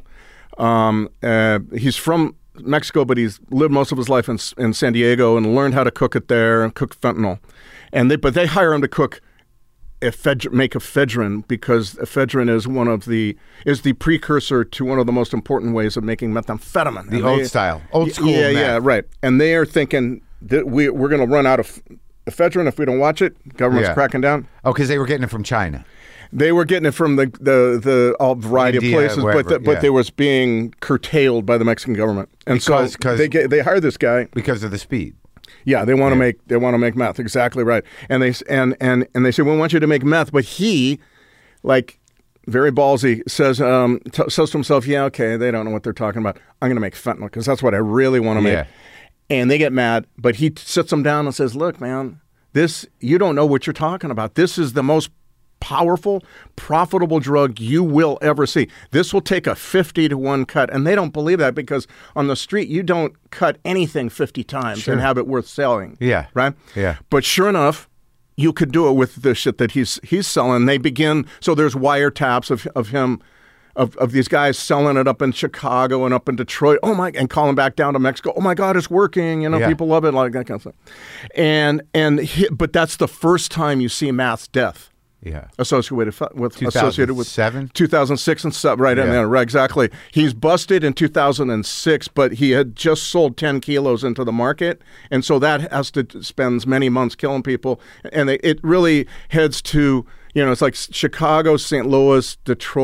Um, uh, he's from Mexico, but he's lived most of his life in, in San Diego and learned how to cook it there and cook fentanyl. And they, but they hire him to cook, ephedr- make ephedrine, because ephedrine is one of the is the precursor to one of the most important ways of making methamphetamine. The and old they, style, old school. Yeah, meth. yeah, right. And they are thinking that we we're going to run out of ephedrine if we don't watch it. Government's Yeah. cracking down. Oh, because they were getting it from China. They were getting it from the the, the all variety India, of places, wherever, but the, but yeah. they was being curtailed by the Mexican government, and Because- so 'cause- they get, they hired this guy. Because of the speed. Yeah, they want to Yeah. make they want to make meth. Exactly right. And they s- and and and they say we want you to make meth, but he, like, very ballsy, says um t- says to himself, yeah, okay, they don't know what they're talking about. I'm going to make fentanyl because that's what I really want to make. Yeah. And they get mad, but he sits them down and says, look, man, this you don't know what you're talking about. This is the most powerful, profitable drug you will ever see. This will take a fifty to one cut. And they don't believe that because on the street, you don't cut anything fifty times Sure. and have it worth selling. Yeah. Right? Yeah. But sure enough, you could do it with the shit that he's he's selling. They begin, so there's wiretaps of, of him, of, of these guys selling it up in Chicago and up in Detroit. Oh my, and calling back down to Mexico. Oh my God, it's working. You know, Yeah. people love it, like that kind of thing. And, and he, but that's the first time you see mass death. Yeah. Associated with, with associated with two thousand seven? two thousand six and seven, right in Yeah. there, right, exactly. He's busted in two thousand six, but he had just sold ten kilos into the market, and so that has to spends many months killing people, and they, it really heads to, you know, it's like Chicago, Saint Louis, Detroit,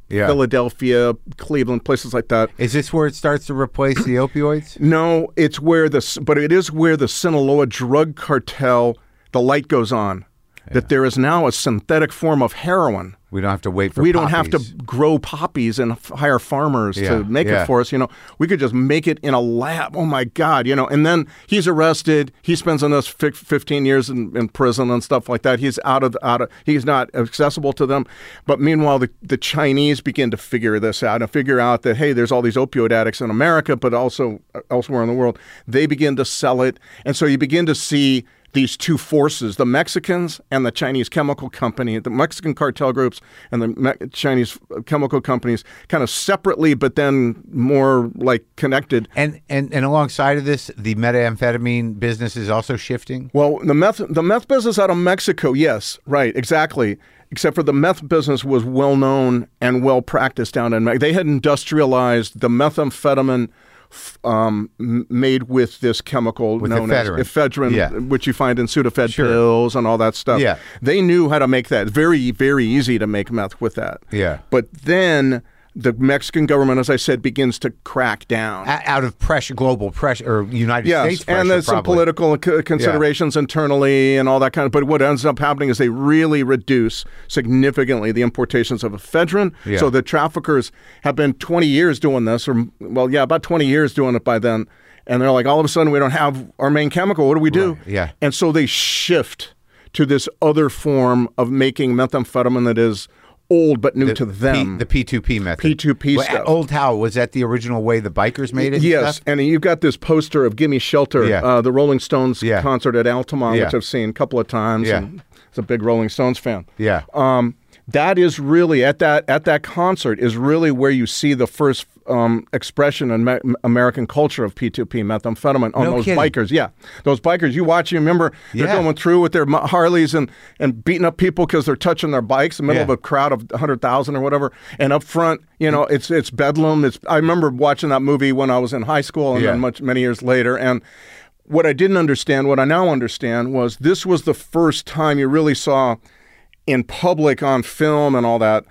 Yeah. Philadelphia, Cleveland, places like that. Is this where it starts to replace the opioids? No, it's where the but it is where the Sinaloa drug cartel, the light goes on, yeah. that there is now a synthetic form of heroin. We don't have to wait for We poppies. don't have to grow poppies and f- hire farmers Yeah, to make yeah. it for us. You know, we could just make it in a lab. Oh my God! You know, and then he's arrested. He spends another fifteen years in, in prison and stuff like that. He's out of out of. He's not accessible to them. But meanwhile, the the Chinese begin to figure this out and figure out that hey, there's all these opioid addicts in America, but also elsewhere in the world. They begin to sell it, and so you begin to see these two forces, the Mexicans and the Chinese chemical company, the Mexican cartel groups and the Me- Chinese chemical companies kind of separately, but then more like connected. And, and and alongside of this, the methamphetamine business is also shifting? Well, the meth, the meth business out of Mexico, yes, right, exactly. Except for the meth business was well known and well practiced down in Mexico. They had industrialized the methamphetamine Um, made with this chemical with known ephedrine. as ephedrine, Yeah. which you find in Sudafed Sure. pills and all that stuff. Yeah. They knew how to make that. Very, very easy to make meth with that. Yeah. But then the Mexican government, as I said, begins to crack down. O- Out of pressure, global pressure, or United Yes, States pressure, and there's some probably. political c- considerations internally and all that kind of. But what ends up happening is they really reduce significantly the importations of ephedrine. Yeah. So the traffickers have been twenty years doing this, or well, yeah, about twenty years doing it by then. And they're like, all of a sudden, we don't have our main chemical. What do we do? Right, yeah. And so they shift to this other form of making methamphetamine that is old but new The to them. P, the P two P method. P two P Well, stuff. Old how? Was that the original way the bikers made it? and Yes, stuff? and you've got this poster of "Gimme Shelter," Yeah. uh, the Rolling Stones Yeah. concert at Altamont, Yeah. which I've seen a couple of times. Yeah. And it's a big Rolling Stones fan. Yeah. Um, that is really at that at that concert is really where you see the first um, expression in me- American culture of P two P methamphetamine on No those kidding. bikers. Yeah, those bikers. You watch. You remember they're Yeah. going through with their Mo- Harleys and and beating up people because they're touching their bikes in the middle Yeah. of a crowd of one hundred thousand or whatever. And up front, you know, it's it's bedlam. It's I remember watching that movie when I was in high school and Yeah. then much many years later. And what I didn't understand, what I now understand, was this was the first time you really saw in public on film and all that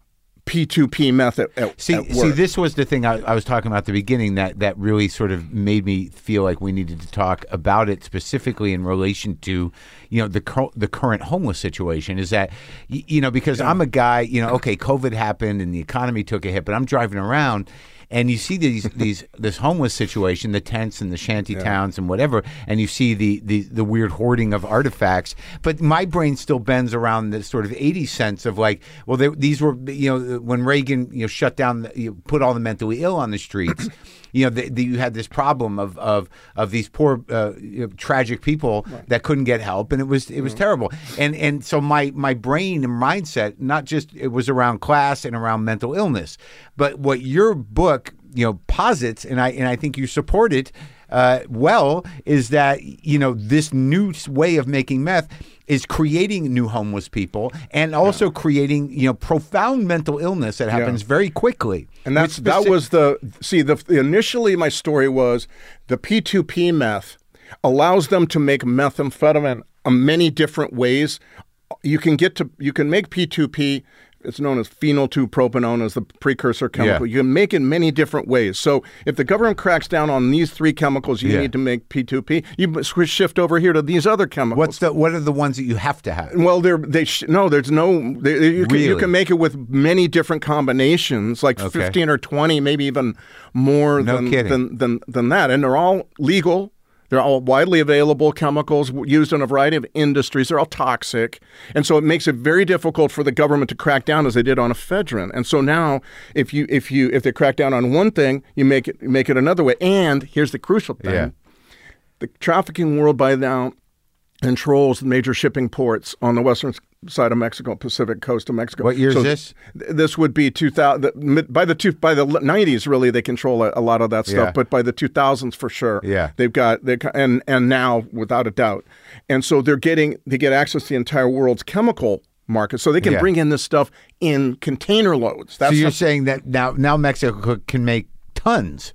P two P meth at, at, See, at work. see, this was the thing I, I was talking about at the beginning that, that really sort of made me feel like we needed to talk about it specifically in relation to, you know, the cur- the current homeless situation. Is that, y- you know, because I'm a guy, you know, okay, COVID happened and the economy took a hit, but I'm driving around. And you see these these this homeless situation, the tents and the shanty towns and whatever, and you see the, the the weird hoarding of artifacts. But my brain still bends around this sort of eighties sense of like, well, they, these were, you know, when Reagan, you know, shut down, the, you know, put all the mentally ill on the streets. You know, the, the, you had this problem of of of these poor, uh, you know, tragic people right. that couldn't get help, and it was it was mm-hmm. terrible. And and so my my brain and mindset, not just it was around class and around mental illness, but what your book, you know, posits, and I and I think you support it uh, well, is that, you know, this new way of making meth is creating new homeless people and also yeah. creating, you know, profound mental illness that happens yeah. very quickly. And that's that was the see the initially my story was the P two P meth allows them to make methamphetamine in many different ways. You can get to you can make P two P. It's known as phenyl two propanone as the precursor chemical. Yeah. You can make it in many different ways. So if the government cracks down on these three chemicals, you yeah. need to make P two P. You shift over here to these other chemicals. What's the what are the ones that you have to have? Well, there they sh- no, there's no. They, you, can, really? you can make it with many different combinations, like okay. fifteen or twenty, maybe even more no than, kidding. than than than that, and they're all legal. They're all widely available chemicals used in a variety of industries. They're all toxic. And so it makes it very difficult for the government to crack down as they did on ephedrine. And so now if you if you if they crack down on one thing, you make it make it another way. And here's the crucial thing. Yeah. The trafficking world by now controls the major shipping ports on the western side of Mexico, Pacific coast of Mexico. What year so is this? This would be two thousand. By the two, by the nineties, really, they control a, a lot of that stuff. Yeah. But by the two thousands, for sure, yeah, they've got they and and now without a doubt, and so they're getting they get access to the entire world's chemical market, so they can yeah. bring in this stuff in container loads. That's so you're how, saying that now now Mexico can make tons.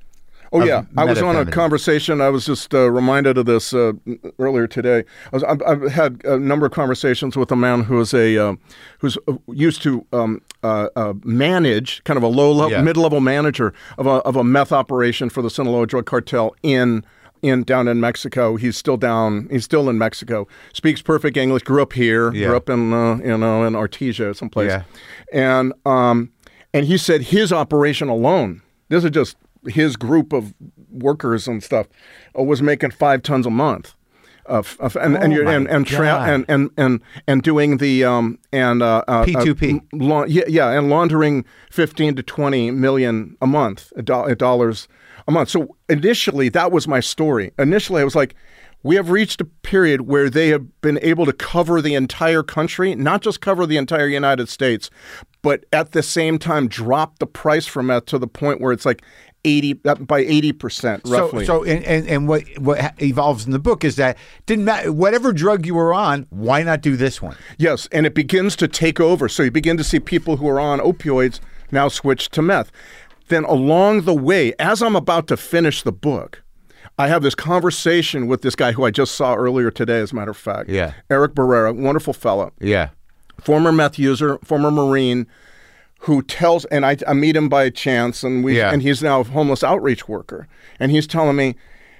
Oh, of yeah. I was on a methamphetamine. conversation. I was just uh, reminded of this uh, earlier today. I was, I've, I've had a number of conversations with a man who is a uh, who's uh, used to um, uh, uh, manage, kind of a low level, Yeah. mid level manager of a of a meth operation for the Sinaloa drug cartel in in down in Mexico. He's still down. He's still in Mexico. Speaks perfect English. Grew up here. Yeah. Grew up in uh, you know in Artesia, someplace. Yeah. And um, and he said his operation alone. This is just his group of workers and stuff uh, was making five tons a month, of, of and and Oh you're, my and and, tra- God. and and and and doing the um and uh, uh, P two P. uh, la- yeah, yeah, and laundering fifteen to twenty million a month, a do- dollars a month. So initially, that was my story. Initially, I was like, we have reached a period where they have been able to cover the entire country, not just cover the entire United States, but at the same time drop the price for meth to the point where it's like eighty uh, by eighty percent roughly. So, so and, and, and what what ha- evolves in the book is that didn't matter whatever drug you were on. Why not do this one? Yes, and it begins to take over. So you begin to see people who are on opioids now switch to meth. Then along the way, as I'm about to finish the book, I have this conversation with this guy who I just saw earlier today, as a matter of fact. Yeah. Eric Barrera, wonderful fellow, Yeah, former meth user, former Marine, who tells, and I, I meet him by chance, and we, Yeah. and he's now a homeless outreach worker, and he's telling me,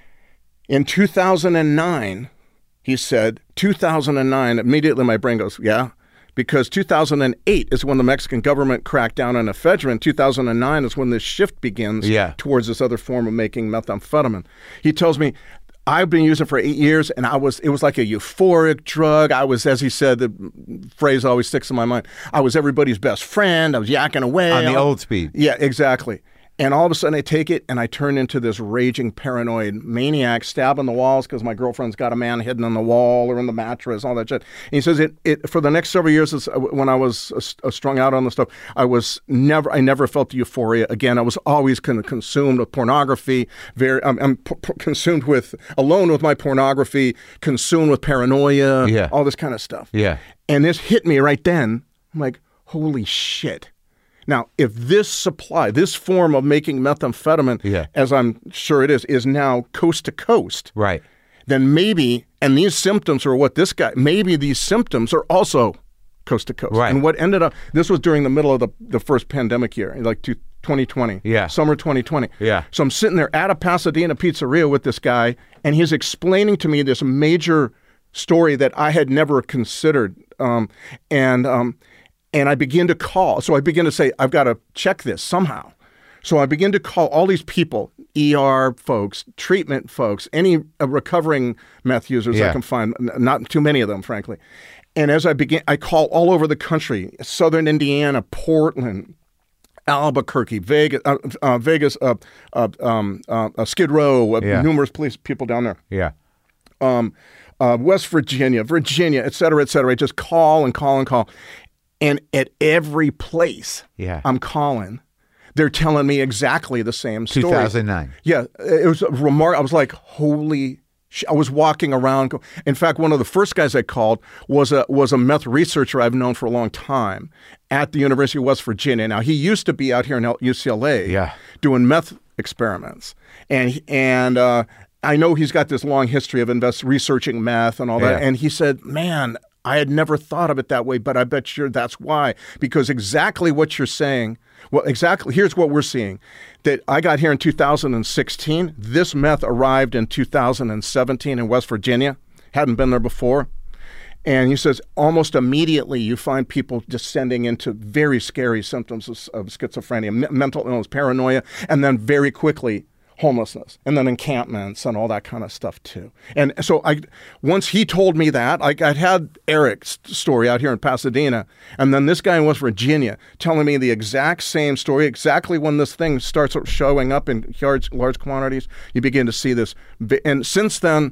in two thousand nine, he said, two thousand nine, immediately my brain goes, yeah, because two thousand eight is when the Mexican government cracked down on ephedrine. two thousand nine is when this shift begins Yeah. towards this other form of making methamphetamine. He tells me, I've been using it for eight years, and I was it was like a euphoric drug. I was, as he said, the phrase always sticks in my mind, I was everybody's best friend. I was yakking away. on the old speed. Yeah, exactly. And all of a sudden I take it and I turn into this raging paranoid maniac, stabbing the walls because my girlfriend's got a man hidden on the wall or in the mattress, all that shit. And he says it, it for the next several years, it's, uh, when I was uh, uh, strung out on the stuff, I was never, I never felt the euphoria again. I was always kind of consumed with pornography, very, I'm, I'm p- p- consumed with, alone with my pornography, consumed with paranoia, Yeah. all this kind of stuff. Yeah. And this hit me right then. I'm like, holy shit. Now, if this supply, this form of making methamphetamine, Yeah. as I'm sure it is, is now coast to coast, Right. then maybe, and these symptoms are what this guy, maybe these symptoms are also coast to coast. Right. And what ended up, this was during the middle of the, the first pandemic year, like two, twenty twenty. Yeah. Summer twenty twenty. Yeah. So I'm sitting there at a Pasadena pizzeria with this guy, and he's explaining to me this major story that I had never considered. Um, and, um, And I begin to call. So I begin to say, I've got to check this somehow. So I begin to call all these people, E R folks, treatment folks, any uh, recovering meth users Yeah. I can find, n- not too many of them, frankly. And as I begin, I call all over the country, Southern Indiana, Portland, Albuquerque, Vegas, uh, uh, Vegas, uh, uh, um, uh, uh, Skid Row, uh, Yeah. numerous police people down there. Yeah. Um, uh, West Virginia, Virginia, et cetera, et cetera. I just call and call and call. And at every place Yeah. I'm calling, they're telling me exactly the same story. two thousand nine. Yeah, it was a remark. I was like, holy sh-. I was walking around. go- In fact, one of the first guys I called was a was a meth researcher I've known for a long time at the University of West Virginia. Now, he used to be out here in L- U C L A Yeah. doing meth experiments. And, he- and uh, I know he's got this long history of invest researching meth and all that. Yeah. And he said, man, I had never thought of it that way, but I bet you that's why. Because exactly what you're saying, well, exactly, here's what we're seeing. That I got here in two thousand sixteen. This meth arrived in two thousand seventeen in West Virginia. Hadn't been there before. And he says almost immediately you find people descending into very scary symptoms of, of schizophrenia, me- mental illness, paranoia, and then very quickly homelessness, and then encampments and all that kind of stuff too. And so I, once he told me that, I, I'd had Eric's story out here in Pasadena, and then this guy in West Virginia telling me the exact same story, exactly when this thing starts showing up in large, large quantities, you begin to see this. And since then,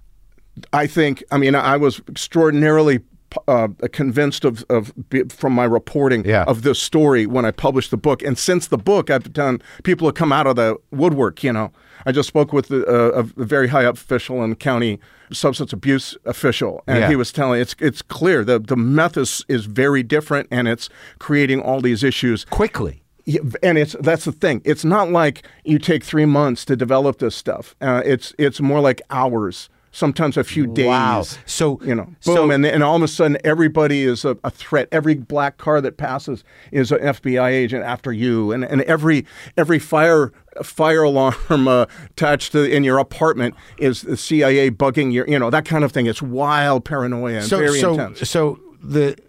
I think, I mean, I was extraordinarily uh, convinced of, of from my reporting Yeah. of this story when I published the book. And since the book, I've done, people have come out of the woodwork, you know. I just spoke with the, uh, a very high up official and county substance abuse official, and Yeah. he was telling, it's it's clear, the, the meth is, is very different, and it's creating all these issues. Quickly. Yeah, and it's that's the thing. It's not like you take three months to develop this stuff. Uh, it's it's more like hours, sometimes a few days. Wow. So you know, boom, so, and and all of a sudden everybody is a, a threat. Every black car that passes is an F B I agent after you, and and every every fire fire alarm uh, attached to in your apartment is the C I A bugging your, you know, that kind of thing. It's wild paranoia and so, very so, intense. So the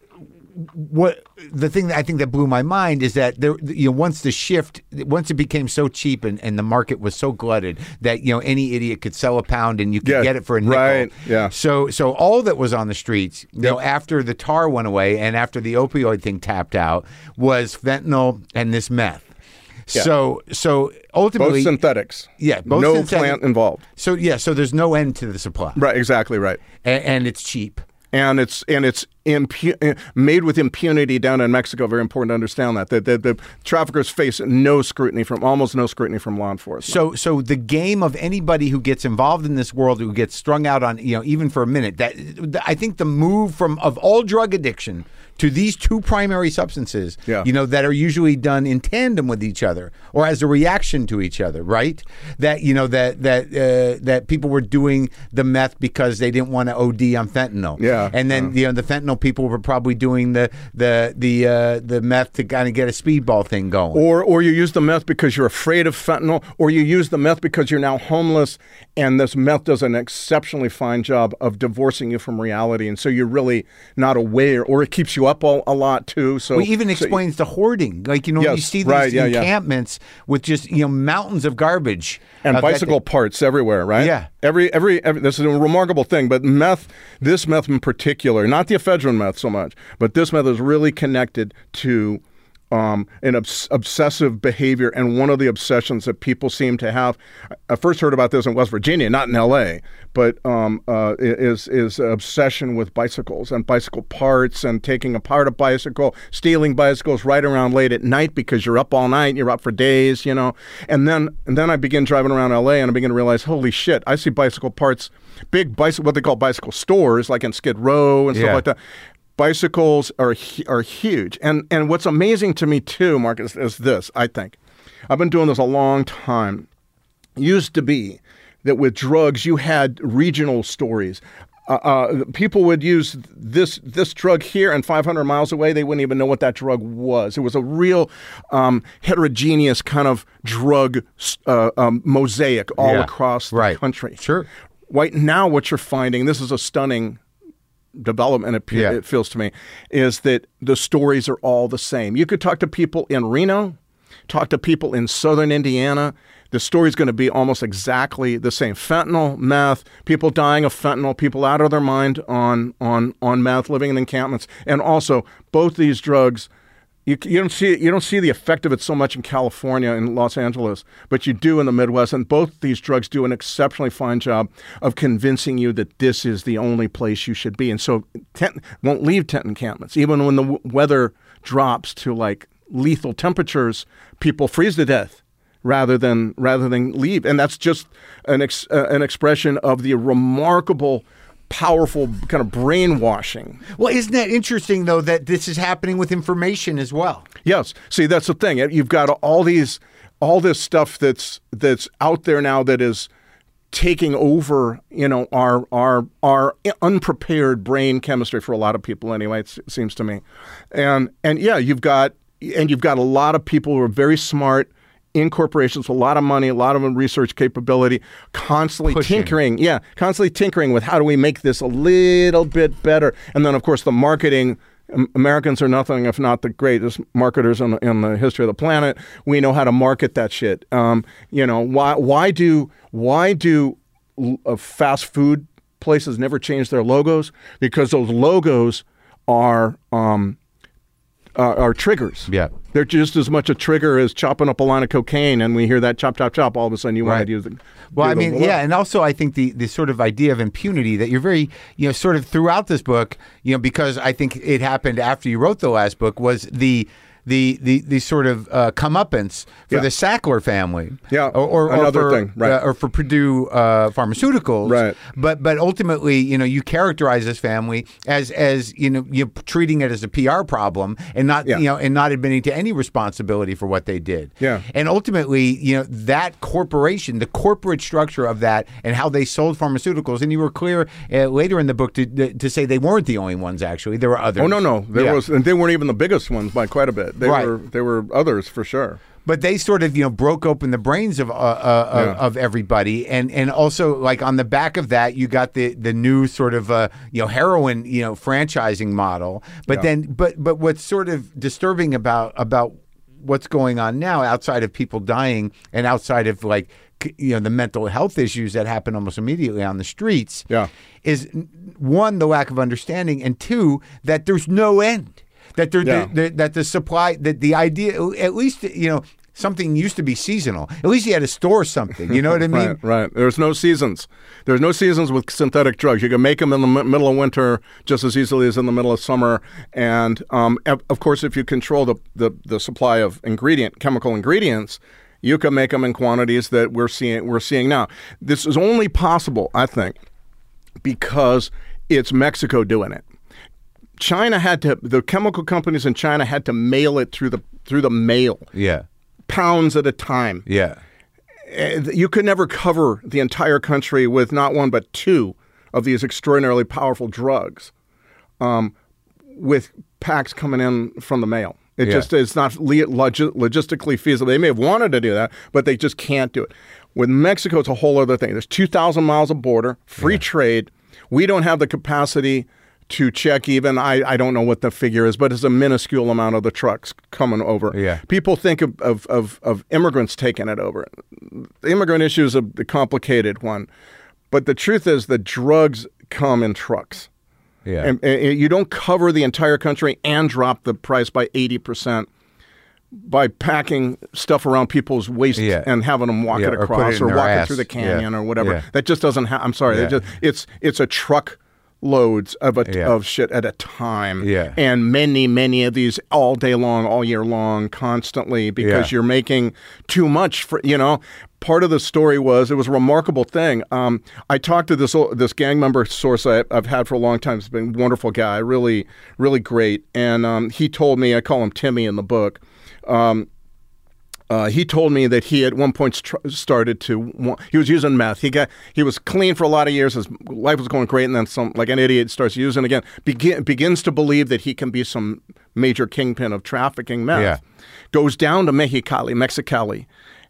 what the thing that I think that blew my mind is that there, you know, once the shift, once it became so cheap and, and the market was so glutted that, you know, any idiot could sell a pound and you could Yeah, get it for a nickel. right, yeah. So so all that was on the streets, you know, after the tar went away and after the opioid thing tapped out was fentanyl and this meth. Yeah. So so Both ultimately, synthetics. yeah, both no synthetic- plant involved. So yeah, so there's no end to the supply, Right, exactly right. and, and it's cheap. And it's and it's impu- made with impunity down in Mexico. Very important to understand that. The, the, the traffickers face no scrutiny from almost no scrutiny from law enforcement. So, so the game of anybody who gets involved in this world, who gets strung out on, you know, even for a minute, that I think the move from of all drug addiction to these two primary substances, Yeah. you know, that are usually done in tandem with each other or as a reaction to each other, right? That you know that that uh, that people were doing the meth because they didn't want to O D on fentanyl, Yeah. and then you know the fentanyl people were probably doing the the the uh, the meth to kind of get a speedball thing going. Or, or you use the meth because you're afraid of fentanyl, or you use the meth because you're now homeless, and this meth does an exceptionally fine job of divorcing you from reality, and so you're really not aware, or it keeps you up all, a lot too. So Well, even so- explains the hoarding. Like, you know, when you Yes, see these right, yeah, yeah. encampments with just, you know, mountains of garbage. and uh, that bicycle parts everywhere, right? Yeah. Every, every every this is a remarkable thing, but meth, this meth in particular, not the ephedrine meth so much, but this meth is really connected to um, an obs- obsessive behavior, and one of the obsessions that people seem to have. I first heard about this in West Virginia, not in L A, but um, uh, is is obsession with bicycles and bicycle parts and taking apart a bicycle, stealing bicycles right around late at night because you're up all night, you're up for days, you know. And then and then I begin driving around L A and I begin to realize, holy shit, I see bicycle parts, big bicycle, what they call bicycle stores, like in Skid Row and stuff Yeah. like that. Bicycles are hu- are huge, and and what's amazing to me too, Mark, is, is this. I think I've been doing this a long time. Used to be that with drugs you had regional stories. Uh, uh, people would use this this drug here, and five hundred miles away, they wouldn't even know what that drug was. It was a real um, heterogeneous kind of drug uh, um, mosaic all Yeah. across the Right. country. Sure. Right now, what you're finding, this is a stunning development, it, Yeah. it feels to me, is that the stories are all the same. You could talk to people in Reno, talk to people in southern Indiana. The story's going to be almost exactly the same. Fentanyl, meth, people dying of fentanyl, people out of their mind on on on meth, living in encampments, and also both these drugs. You, you don't see you don't see the effect of it so much in California and Los Angeles, but you do in the Midwest. And both these drugs do an exceptionally fine job of convincing you that this is the only place you should be. And so tent won't leave tent encampments, even when the w- weather drops to like lethal temperatures. People freeze to death rather than rather than leave, and that's just an ex, uh, an expression of the remarkable, powerful kind of brainwashing. Well, isn't that interesting, though, that this is happening with information as well? Yes. See, that's the thing. You've got all these, all this stuff that's that's out there now that is taking over, you know, our our our unprepared brain chemistry for a lot of people. Anyway, it seems to me, and and yeah, you've got and you've got a lot of people who are very smart in corporations with a lot of money, a lot of research capability, constantly Pushing. tinkering. Yeah, constantly tinkering with how do we make this a little bit better, and then of course the marketing. Americans are nothing if not the greatest marketers in the, in the history of the planet. We know how to market that shit. Um, you know, why why do why do uh, fast food places never change their logos? Because those logos are um, uh, are triggers. Yeah. They're just as much a trigger as chopping up a line of cocaine, and we hear that chop, chop, chop. All of a sudden, you want Right. to use the. Well, do I the- mean, yeah, and also I think the the sort of idea of impunity that you're very, you know, sort of throughout this book, you know, because I think it happened after you wrote the last book, was the the the, the sort of uh, comeuppance for Yeah. the Sackler family. Yeah, or, or, another or for, thing, right. uh, or for Purdue uh, Pharmaceuticals. Right. But but ultimately, you know, you characterize this family as as you know, you're treating it as a P R problem and not Yeah. you know and not admitting to any responsibility for what they did. Yeah. And ultimately, you know, that corporation, the corporate structure of that, and how they sold pharmaceuticals. And you were clear uh, later in the book to to say they weren't the only ones. Actually, there were others. Oh no, no, there Yeah. was, and they weren't even the biggest ones by quite a bit. They Right. were, there were others for sure. But they sort of, you know, broke open the brains of uh, uh, Yeah. of, of everybody, and and also like on the back of that, you got the the new sort of uh, you know heroin you know franchising model. But Yeah. then, but but what's sort of disturbing about about what's going on now, outside of people dying and outside of like c- you know the mental health issues that happen almost immediately on the streets, Yeah. is one, the lack of understanding, and two, that there's no end. That there, Yeah. the, the, that the supply, that the idea, at least you know, something used to be seasonal. At least you had to store something. You know what I mean? Right, right. There's no seasons. There's no seasons with synthetic drugs. You can make them in the m- middle of winter just as easily as in the middle of summer. And um, of of course, if you control the, the, the supply of ingredient chemical ingredients, you can make them in quantities that we're seeing we're seeing now. This is only possible, I think, because it's Mexico doing it. China had to. The chemical companies in China had to mail it through the through the mail, Yeah, pounds at a time. yeah, Uh, You could never cover the entire country with not one but two of these extraordinarily powerful drugs, um, with packs coming in from the mail. It Yeah. just is not le- logi- logistically feasible. They may have wanted to do that, but they just can't do it. With Mexico, it's a whole other thing. There's two thousand miles of border, free trade. We don't have the capacity to check even. I, I don't know what the figure is, but it's a minuscule amount of the trucks coming over. Yeah. People think of, of, of, of immigrants taking it over. The immigrant issue is a, a complicated one, but the truth is that drugs come in trucks. yeah. And, and you don't cover the entire country and drop the price by eighty percent by packing stuff around people's waist Yeah. and having them walk Yeah, it or put across it in or, their walk ass. it through the canyon Yeah. or whatever. Yeah. That just doesn't happen. I'm sorry. Yeah. It just, it's it's a truck loads of a, Yeah. of shit at a time. Yeah. And many, many of these all day long, all year long, constantly, because Yeah. you're making too much for, you know. Part of the story was, it was a remarkable thing. Um, I talked to this this gang member source I, I've had for a long time. He's been a wonderful guy, really, really great. And um, he told me, I call him Timmy in the book, um, Uh, he told me that he at one point tr- started to. Want, he was using meth. He got he was clean for a lot of years. His life was going great, and then some like an idiot starts using again. Begin, begins to believe that he can be some major kingpin of trafficking meth. Yeah. Goes down to Mexicali, Mexicali,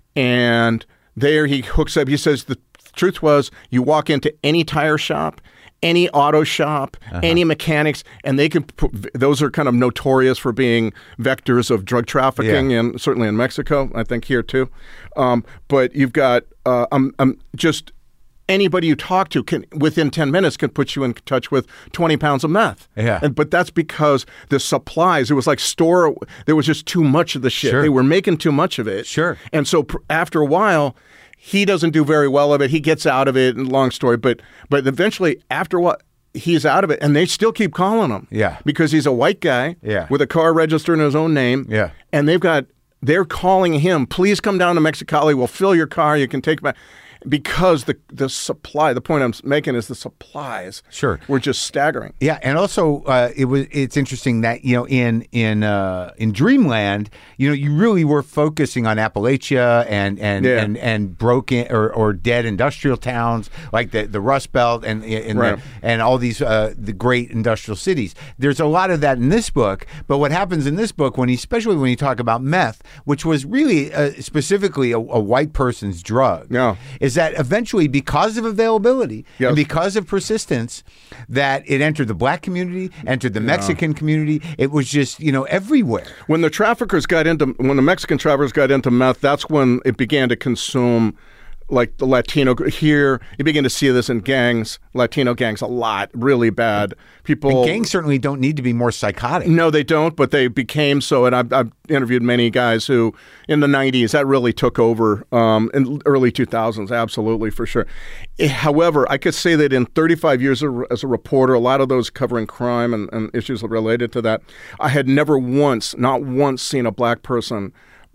and there he hooks up. He says the truth was, you walk into any tire shop, any auto shop, Uh-huh. any mechanics, and they can put, those are kind of notorious for being vectors of drug trafficking, Yeah. and certainly in Mexico, I think here too. Um, but you've got uh, um, um, just anybody you talk to can within ten minutes can put you in touch with twenty pounds of meth. Yeah. And, but that's because the supplies, it was like store, there was just too much of the shit. Sure. They were making too much of it. Sure. And so pr- after a while, he doesn't do very well of it. He gets out of it, and long story, but but eventually after what he's out of it, and they still keep calling him. Yeah. Because he's a white guy Yeah. with a car registered in his own name. Yeah. And they've got they're calling him, please come down to Mexicali, we'll fill your car, you can take it back. Because the the supply, the point I'm making is the supplies Sure. were just staggering. Yeah, and also uh, it was it's interesting that you know in in uh, in Dreamland, you know, you really were focusing on Appalachia and and Yeah. and, and broken or, or dead industrial towns like the, the Rust Belt and and, Right. the, and all these uh, the great industrial cities. There's a lot of that in this book, but what happens in this book when you, especially when you talk about meth, which was really uh, specifically a, a white person's drug, Yeah. is that eventually, because of availability Yes. and because of persistence, that it entered the black community, entered the Mexican community. It was just, you know, everywhere. When the traffickers got into, when the Mexican traffickers got into meth, that's when it began to consume like the Latino here. You begin to see this in gangs, Latino gangs, a lot, really bad. People. And gangs certainly don't need to be more psychotic. No, they don't, but they became so. And I've, I've interviewed many guys who, in the nineties, that really took over. Um, in early two thousands, absolutely, for sure. Eh, However, I could say that in thirty-five years as a- as a reporter, a lot of those covering crime and, and issues related to that, I had never once, not once, seen a black person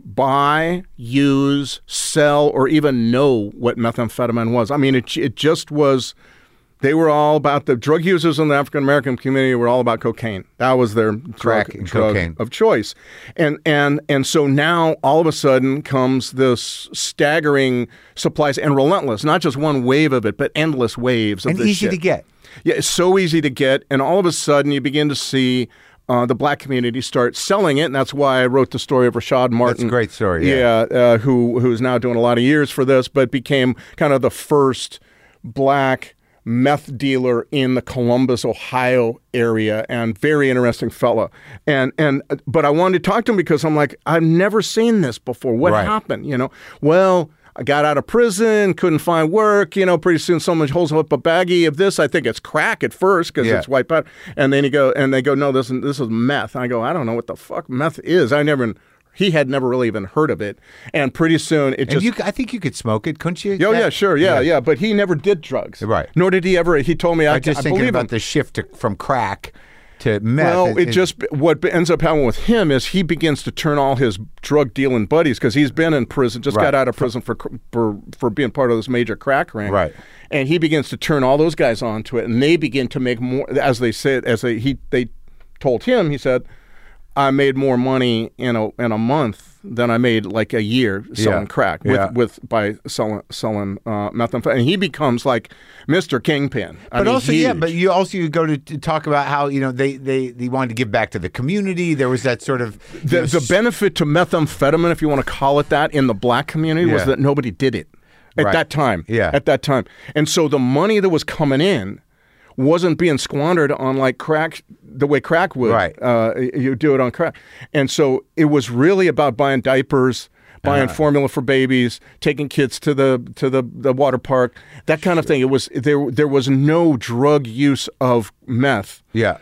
buy, use, sell, or even know what methamphetamine was. I mean, it it just was. They were all about the drug users in the African American community were all about cocaine. That was their Crack drug, and drug cocaine. of choice. And and and so now all of a sudden comes this staggering supplies and relentless, not just one wave of it, but endless waves of And this easy shit. to get. Yeah, it's so easy to get, and all of a sudden you begin to see uh, the black community start selling it, and that's why I wrote the story of Rashad Martin. a great story, yeah. Yeah, uh, who who's now doing a lot of years for this, but became kind of the first black meth dealer in the Columbus, Ohio area, and very interesting fella. And and but I wanted to talk to him because I'm like, I've never seen this before. What Right. happened? You know, well. I got out of prison, couldn't find work. You know, pretty soon someone holds up a baggie of this. I think it's crack at first because Yeah. it's white powder, and then you go and they go, no, this is, this is meth. And I go, I don't know what the fuck meth is. I never, he had never really even heard of it. And pretty soon it And just. you, I think you could smoke it, couldn't you? Oh That- yeah, sure, yeah, yeah, But he never did drugs, Right. Nor did he ever. He told me, I, I'm just I thinking believe about him. the shift to, from crack to meth. Well, it just what ends up happening with him is he begins to turn all his drug dealing buddies because he's been in prison, just Right. got out of prison for for for being part of this major crack ring, Right. And he begins to turn all those guys onto it, and they begin to make more. As they said, as they he they told him, he said, "I made more money in a in a month than I made like a year selling Yeah. crack with, Yeah. with by selling selling uh, methamphetamine." And he becomes like Mister Kingpin. I But mean, also, yeah, huge. but you also you go to, to talk about how you know they, they they wanted to give back to the community. There was that sort of you The, know, the benefit to methamphetamine, if you want to call it that, in the black community was Yeah. that nobody did it at Right. that time. Yeah. At that time. And so the money that was coming in wasn't being squandered on like crack, the way crack would. Right. Uh, you do it on crack. And so it was really about buying diapers, buying Uh-huh. formula for babies, taking kids to the to the, the water park, that kind of thing. It was there. There was no drug use of meth yeah.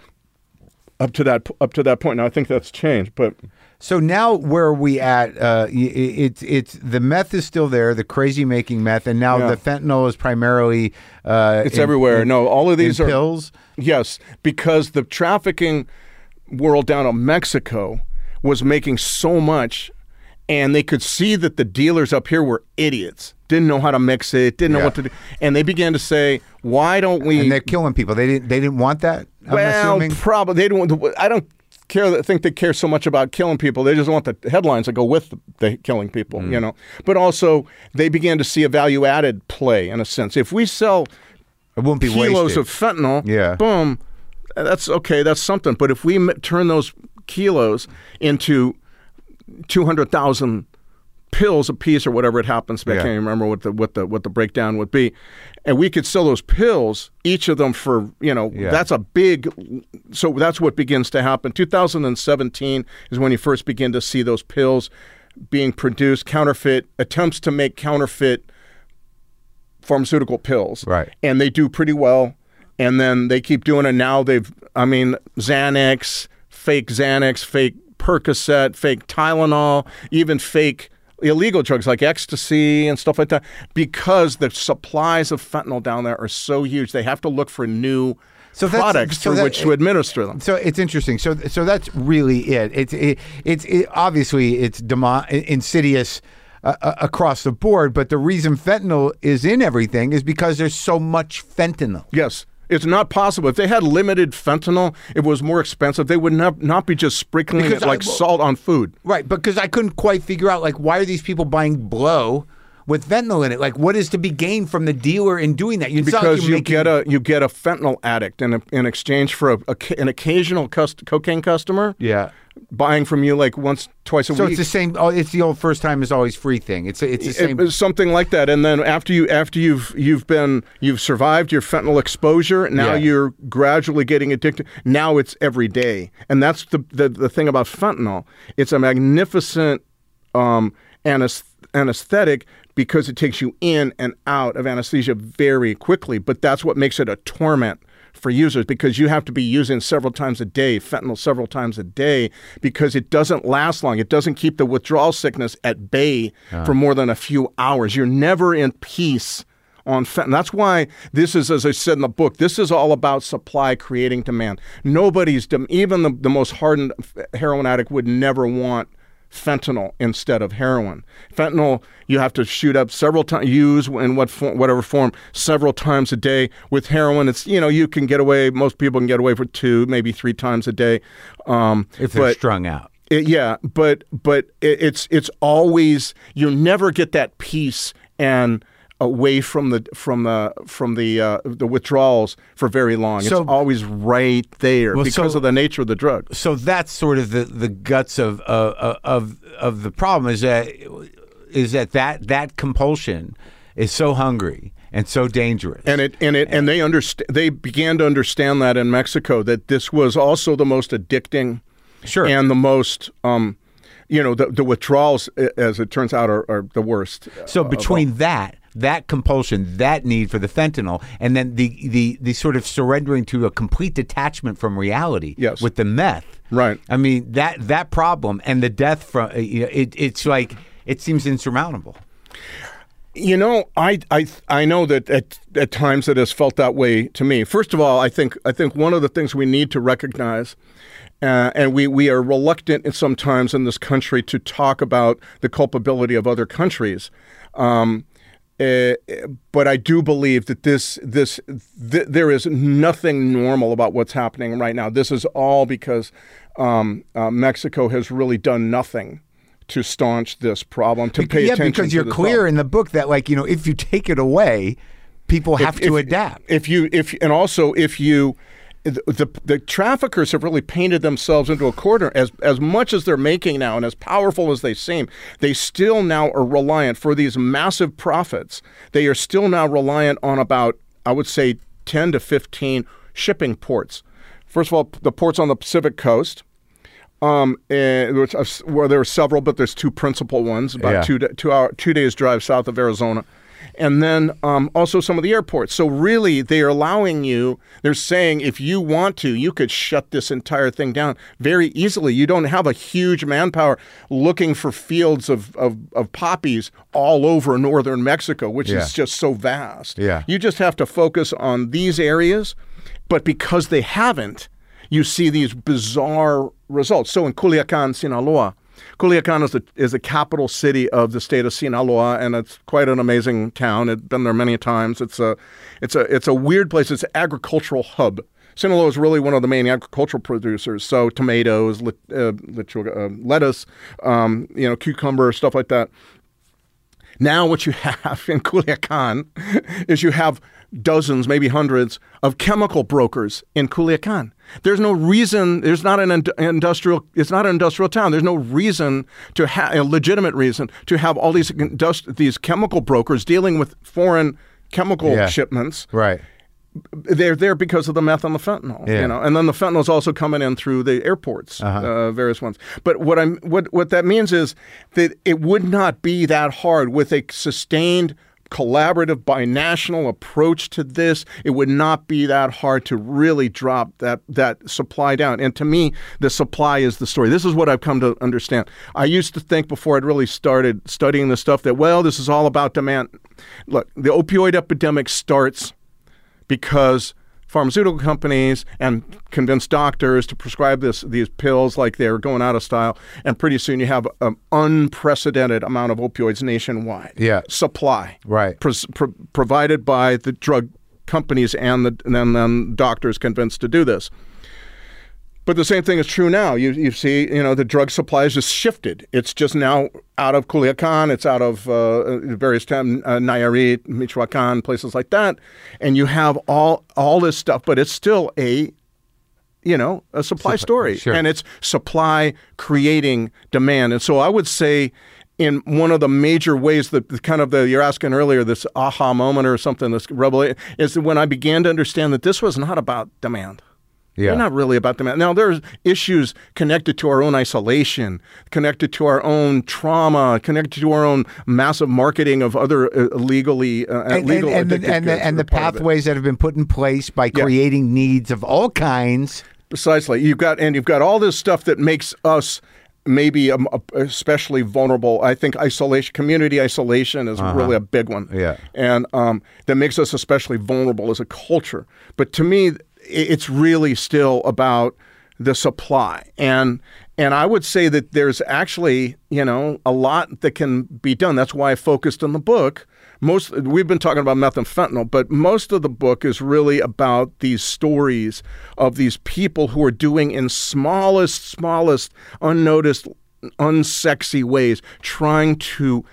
up to that up to that point. Now I think that's changed, but. So now where are we at? Uh, y- i- it's it's the meth is still there, the crazy making meth, and now Yeah. the fentanyl is primarily uh, It's in- everywhere. in- No, all of these in are pills. Yes, because the trafficking world down in Mexico was making so much, and they could see that the dealers up here were idiots, didn't know how to mix it, didn't know Yeah. what to do, and they began to say, "Why don't we?" And they're killing people. They didn't. They didn't want that. I'm well, assuming. probably they don't. I don't care. I think they care so much about killing people. They just want the headlines that go with the, the killing people, Mm. you know. But also, they began to see a value-added play in a sense. If we sell It won't be kilos wasted. of fentanyl, Yeah. boom, that's okay, that's something. But if we m- turn those kilos into two hundred thousand pills a piece or whatever it happens to be, Yeah. I can't even remember what the what the what the breakdown would be, and we could sell those pills, each of them for, you know, Yeah. that's a big, so that's what begins to happen. two thousand seventeen is when you first begin to see those pills being produced, counterfeit, attempts to make counterfeit pharmaceutical pills. Right. And they do pretty well. And then they keep doing it. Now they've, I mean, Xanax, fake Xanax, fake Percocet, fake Tylenol, even fake illegal drugs like ecstasy and stuff like that, because the supplies of fentanyl down there are so huge. They have to look for new So that's- products so through that- which to administer them. So it's interesting. So so that's really it. It's it, it's it, obviously it's demo, insidious uh, uh, across the board. But the reason fentanyl is in everything is because there's so much fentanyl. Yes. It's not possible. If they had limited fentanyl, it was more expensive. They would not, not be just sprinkling Because it like I- salt on food. Right, because I couldn't quite figure out like why are these people buying blow with fentanyl in it? Like what is to be gained from the dealer in doing that? You Because you get a you get a fentanyl addict in, a, in exchange for a, a, an occasional cust- cocaine customer yeah. buying from you like once, twice a So week. it's the same. Oh, it's the old first time is always free thing. It's it's the It- same. it's something like that, and then after you after you've you've been you've survived your fentanyl exposure, now Yeah. you're gradually getting addicted. Now it's every day, and that's the the, the thing about fentanyl. It's a magnificent um, anes- anesthetic because it takes you in and out of anesthesia very quickly. But that's what makes it a torment for users, because you have to be using several times a day, fentanyl several times a day, because it doesn't last long. It doesn't keep the withdrawal sickness at bay uh. for more than a few hours. You're never in peace on fentanyl. That's why this is, as I said in the book, this is all about supply creating demand. Nobody's, even the, the most hardened heroin addict would never want fentanyl instead of heroin. Fentanyl, you have to shoot up several times, use in what form, whatever form, several times a day. With heroin, it's, you know, you can get away, most people can get away for two, maybe three times a day. Um, if they're but, strung out. It, yeah, but but it, it's it's always, you never get that peace and away from the from the from the uh, the withdrawals for very long. So, it's always right there well, because so, of the nature of the drug. So that's sort of the, the guts of uh, of of the problem is that is that, that that compulsion is so hungry and so dangerous. And it and it and, and they understand. They began to understand that in Mexico, that this was also the most addicting, sure, and the most. Um, you know, the, the withdrawals, as it turns out, are, are the worst. So between that. That compulsion, that need for the fentanyl, and then the, the, the sort of surrendering to a complete detachment from reality yes. with the meth. Right. I mean, that that problem and the death from it, it's like, it seems insurmountable. You know, I I I know that at, at times it has felt that way to me. First of all, I think I think one of the things we need to recognize, uh, and we, we are reluctant sometimes in this country to talk about the culpability of other countries. Um, Uh, but I do believe that this, this, th- there is nothing normal about what's happening right now. This is all because um, uh, Mexico has really done nothing to staunch this problem, to pay yeah, attention to because you're this clear problem. in the book that, like, you know, if you take it away, people have if, to if, adapt. If you, if, and also if you, the, the the traffickers have really painted themselves into a corner. As as much as they're making now, and as powerful as they seem, they still now are reliant for these massive profits. They are still now reliant on about, I would say, ten to fifteen shipping ports. First of all, the ports on the Pacific coast, um, and, which, uh, where there are several, but there's two principal ones, about yeah. two two hour two days drive south of Arizona. And then um, also some of the airports. So really, they are allowing you, they're saying if you want to, you could shut this entire thing down very easily. You don't have a huge manpower looking for fields of, of, of poppies all over northern Mexico, which yeah. is just so vast. Yeah. You just have to focus on these areas. But because they haven't, you see these bizarre results. So in Culiacan, Sinaloa, Culiacan is the is the capital city of the state of Sinaloa, and it's quite an amazing town. I've been there many times. It's a, it's a, it's a weird place. It's an agricultural hub. Sinaloa is really one of the main agricultural producers. So tomatoes, lit, uh, lechuga, uh, lettuce, um, you know, cucumber, stuff like that. Now what you have in Culiacan is you have dozens, maybe hundreds, of chemical brokers in Culiacan. There's no reason, there's not an ind- industrial, it's not an industrial town. There's no reason to have, a legitimate reason to have all these industri- these chemical brokers dealing with foreign chemical yeah. shipments. Right. They're there because of the meth and the fentanyl, yeah. you know, and then the fentanyl is also coming in through the airports, uh-huh. uh, various ones. But what I'm, what what that means is that it would not be that hard with a sustained, collaborative, binational approach to this. It would not be that hard to really drop that that supply down. And to me, the supply is the story. This is what I've come to understand. I used to think before I'd really started studying this stuff that, well, this is all about demand. Look, the opioid epidemic starts because pharmaceutical companies and convince doctors to prescribe this these pills like they're going out of style, and pretty soon you have an unprecedented amount of opioids nationwide. Yeah. Supply. Right. Pro- pro- provided by the drug companies and, the, and then, then doctors convinced to do this. But the same thing is true now. You you see, you know, the drug supply has just shifted. It's just now out of Culiacan. It's out of uh, various towns, uh, Nayarit, Michoacan, places like that. And you have all all this stuff, but it's still a, you know, a supply story. Sure. And it's supply creating demand. And so I would say in one of the major ways that the kind of the, you're asking earlier, this aha moment or something, this revelation, is when I began to understand that this was not about demand. Yeah. They're not really about the man. Now, there's issues connected to our own isolation, connected to our own trauma, connected to our own massive marketing of other uh, legally uh, and, legal and, and, addictive the, and, the, goods and that the are part of it. pathways that have been put in place by Yeah. creating needs of all kinds. Precisely. You've got and you've got all this stuff that makes us maybe um, especially vulnerable. I think isolation, community isolation, is Uh-huh. really a big one. Yeah. and um, that makes us especially vulnerable as a culture. But to me, it's really still about the supply. And and I would say that there's actually, you know, a lot that can be done. That's why I focused on the book. Most we've been talking about meth and fentanyl, but most of the book is really about these stories of these people who are doing in smallest, smallest, unnoticed, unsexy ways, trying to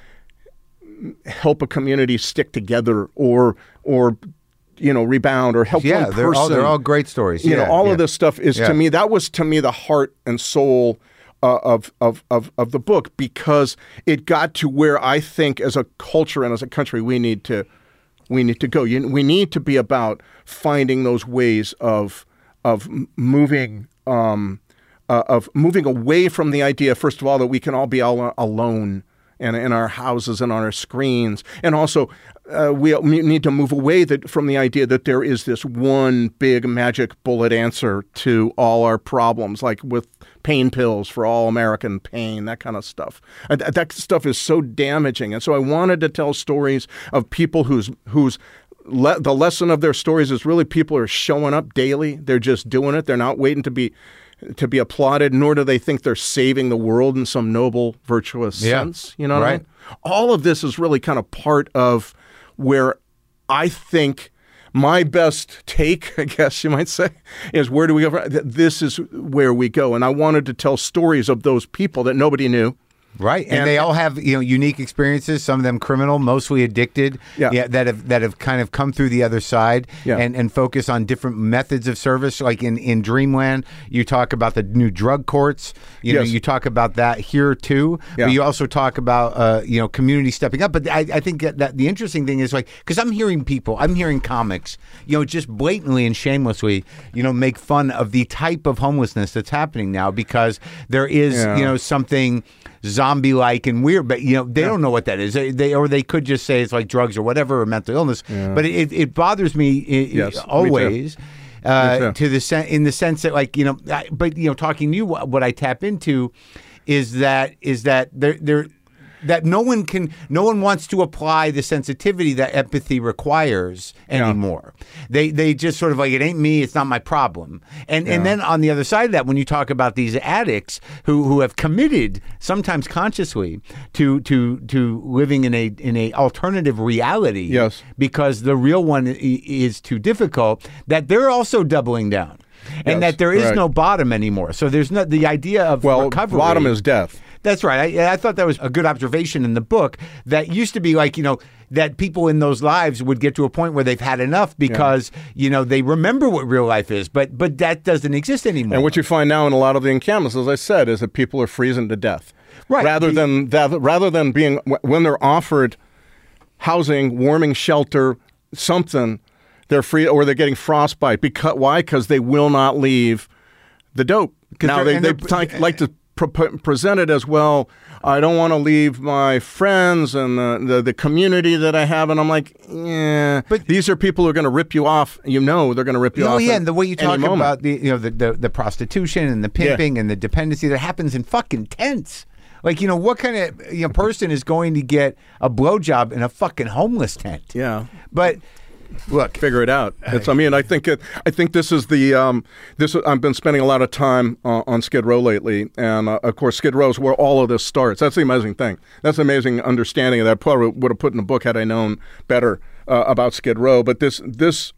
help a community stick together or or you know, rebound or help Yeah, one they're all, person. they're all great stories. You yeah, know, all yeah. of this stuff is Yeah. to me, that was to me the heart and soul uh, of, of of of the book, because it got to where I think as a culture and as a country we need to we need to go. You, we need to be about finding those ways of of m- moving um, uh, of moving away from the idea, first of all, that we can all be all alone in, in our houses and on our screens, and also uh, we need to move away that, from the idea that there is this one big magic bullet answer to all our problems, like with pain pills for all American pain, that kind of stuff. And th- that stuff is so damaging. And so I wanted to tell stories of people whose whose le- the lesson of their stories is really people are showing up daily. They're just doing it. They're not waiting to be to be applauded, nor do they think they're saving the world in some noble, virtuous Yeah. sense. You know what I Right. mean? All of this is really kind of part of where I think my best take, I guess you might say, is where do we go? from- th- This is where we go. And I wanted to tell stories of those people that nobody knew. Right, and, And- they all have you know unique experiences. Some of them criminal, mostly addicted. Yeah. that have that have kind of come through the other side Yeah. and and focus on different methods of service. Like in, in Dreamland, you talk about the new drug courts. You know, Yes. you talk about that here too. Yeah. But you also talk about uh, you know community stepping up. But I, I think that, that the interesting thing is like because I'm hearing people, I'm hearing comics, you know, just blatantly and shamelessly, you know, make fun of the type of homelessness that's happening now because there is Yeah. you know something zombie-like and weird, but you know they don't know what that is. They, they or they could just say it's like drugs or whatever or mental illness. But it, it bothers me i- Yes, me too. always uh, Me too. to the sen- in the sense that like you know, I, but you know, talking to you, what, what I tap into is that is that there there. That no one can, no one wants to apply the sensitivity that empathy requires anymore. They they just sort of like it ain't me, it's not my problem. And and then on the other side of that, when you talk about these addicts who, who have committed, sometimes consciously, to to to living in a in a alternative reality, Yes. because the real one i- is too difficult, that they're also doubling down, and Yes, that there is correct. no bottom anymore. So there's not the idea of Well, recovery. bottom is death. That's right. I, I thought that was a good observation in the book. That used to be like, you know, that people in those lives would get to a point where they've had enough because, you know, they remember what real life is, but but that doesn't exist anymore. And what you find now in a lot of the encampments, as I said, is that people are freezing to death. Right. Rather The- than that, rather than being when they're offered housing, warming, shelter, something, they're free or they're getting frostbite. Because why? Because they will not leave the dope. Now they're- they and they they're- like, like to pre- present it as well. I don't want to leave my friends and the, the, the community that I have. And I'm like, yeah, But- but these are people who are going to rip you off. You know, they're going to rip you Oh off. yeah, at and the way you any talk moment. about the you know the, the the prostitution and the pimping and the dependency that happens in fucking tents. Like you know what kind of you know person is going to get a blowjob in a fucking homeless tent? Yeah. But look, Figure it out. It's, I mean, I think it, I think this is the um, this. I've been spending a lot of time uh, on Skid Row lately, and uh, of course, Skid Row is where all of this starts. That's the amazing thing. That's the amazing understanding of that. Probably would have put in the book had I known better uh, about Skid Row. But this this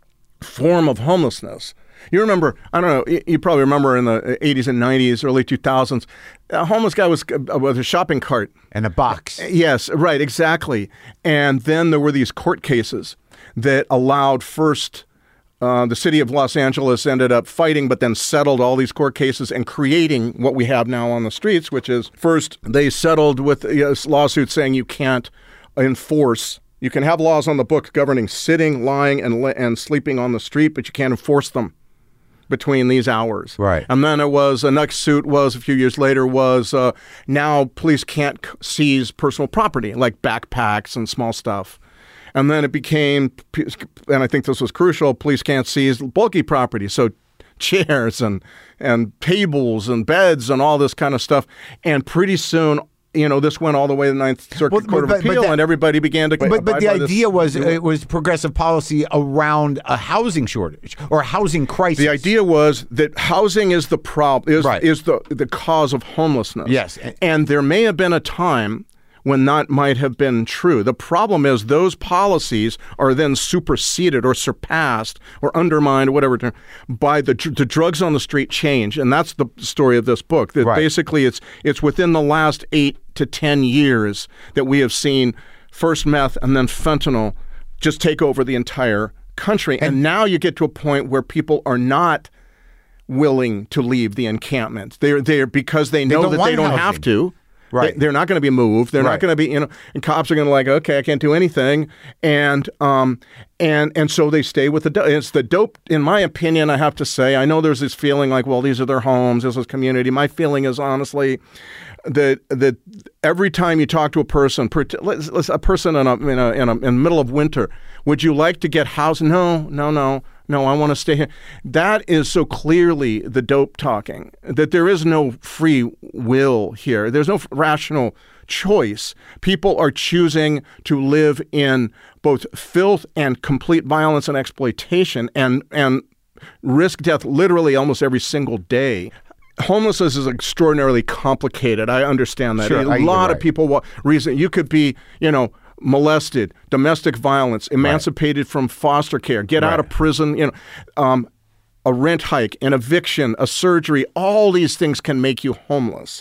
form of homelessness. You remember? I don't know. You, you probably remember in the eighties and nineties, early two thousands, a homeless guy was uh, with a shopping cart. and a box. Yes, right, exactly. And then there were these court cases that allowed first uh, the city of Los Angeles ended up fighting, but then settled all these court cases and creating what we have now on the streets, which is first they settled with a lawsuit saying you can't enforce. You can have laws on the book governing sitting, lying, and and sleeping on the street, but you can't enforce them. between these hours. Right. And then it was, the next suit was, a few years later, was uh, now police can't c- seize personal property, like backpacks and small stuff. And then it became, and I think this was crucial, police can't seize bulky property. So chairs and and tables and beds and all this kind of stuff. And pretty soon, you know, this went all the way to the Ninth Circuit Well, Court but- of but Appeal, that- and everybody began to. But but abide the by this. idea was it was progressive policy around a housing shortage or a housing crisis. The idea was that housing is the problem, is, Right. is the the cause of homelessness. Yes. And there may have been a time when that might have been true. The problem is those policies are then superseded or surpassed or undermined, whatever term, by the the drugs on the street change, and that's the story of this book. That Right. basically it's it's within the last eight to ten years that we have seen first meth and then fentanyl just take over the entire country, and, and now you get to a point where people are not willing to leave the encampment. They're there because they know don't that want they don't housing. have to. Right. They, they're not going to be moved. They're Right. not going to be, you know, and cops are going to like, okay, I can't do anything. And, um, and, and so they stay with the dope. It's the dope, in my opinion, I have to say. I know there's this feeling like, well, these are their homes, this is community. My feeling is honestly that, that every time you talk to a person, let's, let's, a person in a, in a, in a, in the middle of winter, would you like to get housed? No, no, no. No, I want to stay here. That is so clearly the dope talking, that there is no free will here. There's no rational choice. People are choosing to live in both filth and complete violence and exploitation and, and risk death literally almost every single day. Homelessness is extraordinarily complicated. I understand that. Sure, a I- you're lot of right. people wa- reason you could be, you know, molested, domestic violence, emancipated from foster care, get out Right. of prison, you know, um, a rent hike, an eviction, a surgery. All these things can make you homeless,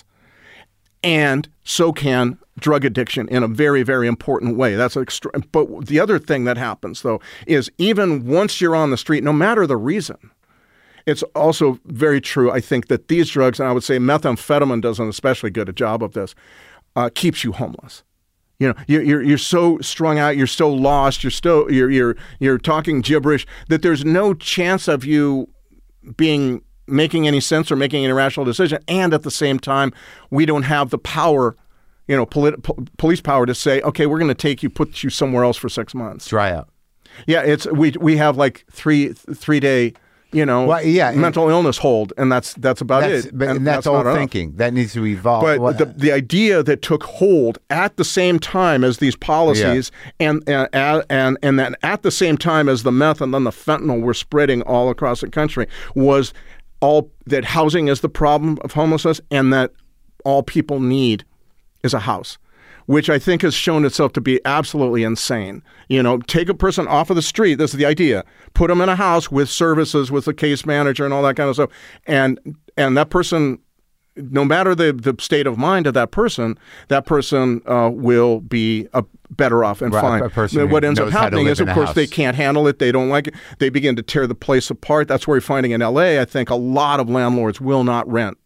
and so can drug addiction in a very, very important way. That's extra. But the other thing that happens, though, is even once you're on the street, no matter the reason. It's also very true, I think, that these drugs, and I would say methamphetamine does an especially good a job of this, uh, keeps you homeless. You know, you're, you're you're so strung out, you're so lost, you're still you're you're you're talking gibberish that there's no chance of you being making any sense or making any rational decision. And at the same time, we don't have the power, you know, polit- po- police power to say, okay, we're going to take you, put you somewhere else for six months. Dry out. Yeah, it's we we have like three three day. You know, Well, yeah, mental illness hold, and that's that's about That's, it. but, and that's, not old enough. thinking. That needs to evolve. But Well, the the idea that took hold at the same time as these policies, and and and and then at the same time as the meth and then the fentanyl were spreading all across the country, was all that housing is the problem of homelessness, and that all people need is a house, which I think has shown itself to be absolutely insane. You know, take a person off of the street. This is the idea. Put them in a house with services, with a case manager and all that kind of stuff. And and that person, no matter the, the state of mind of that person, that person uh, will be a better off and Right, fine. a person who What ends up knows how to happening live is, in of a course, house. they can't handle it. They don't like it. They begin to tear the place apart. That's where we're finding in L A, I think, a lot of landlords will not rent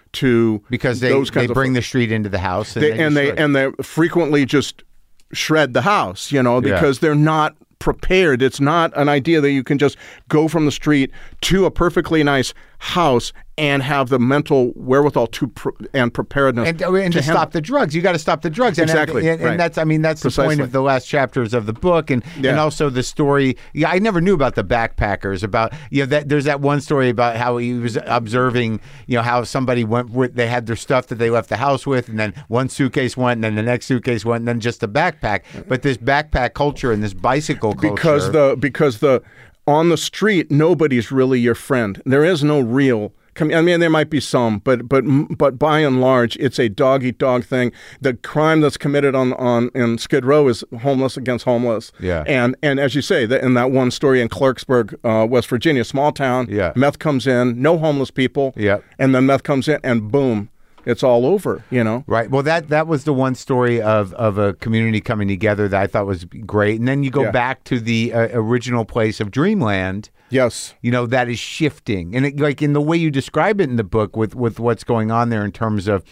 to because they, those they kinds of bring the street into the house. And they, they, and they destroy it. and they frequently just shred the house, you know, Yeah. because they're not prepared. It's not an idea that you can just go from the street to a perfectly nice house and have the mental wherewithal to pr- and preparedness and, and to, handle- stop the drugs. You got to stop the drugs. And, Exactly, And, and right. that's, I mean, that's the Precisely. point of the last chapters of the book. And, and Yeah. also the story. Yeah, I never knew about the backpackers, about, you know, that there's that one story about how he was observing, you know, how somebody went with, they had their stuff that they left the house with, and then one suitcase went, and then the next suitcase went, and then just a backpack. But this backpack culture and this bicycle culture. because the because the on the street nobody's really your friend. There is no real. I mean, there might be some, but but but by and large, it's a dog eat dog thing. The crime that's committed on, on in Skid Row is homeless against homeless. Yeah. And and as you say, that in that one story in Clarksburg, uh, West Virginia, small town. Yeah. Meth comes in, no homeless people. Yeah. And then meth comes in, and boom, it's all over. You know. Right. Well, that that was the one story of, of a community coming together that I thought was great. And then you go Yeah. back to the uh, original place of Dreamland. Yes. You know, that is shifting. And it, like in the way you describe it in the book with, with what's going on there in terms of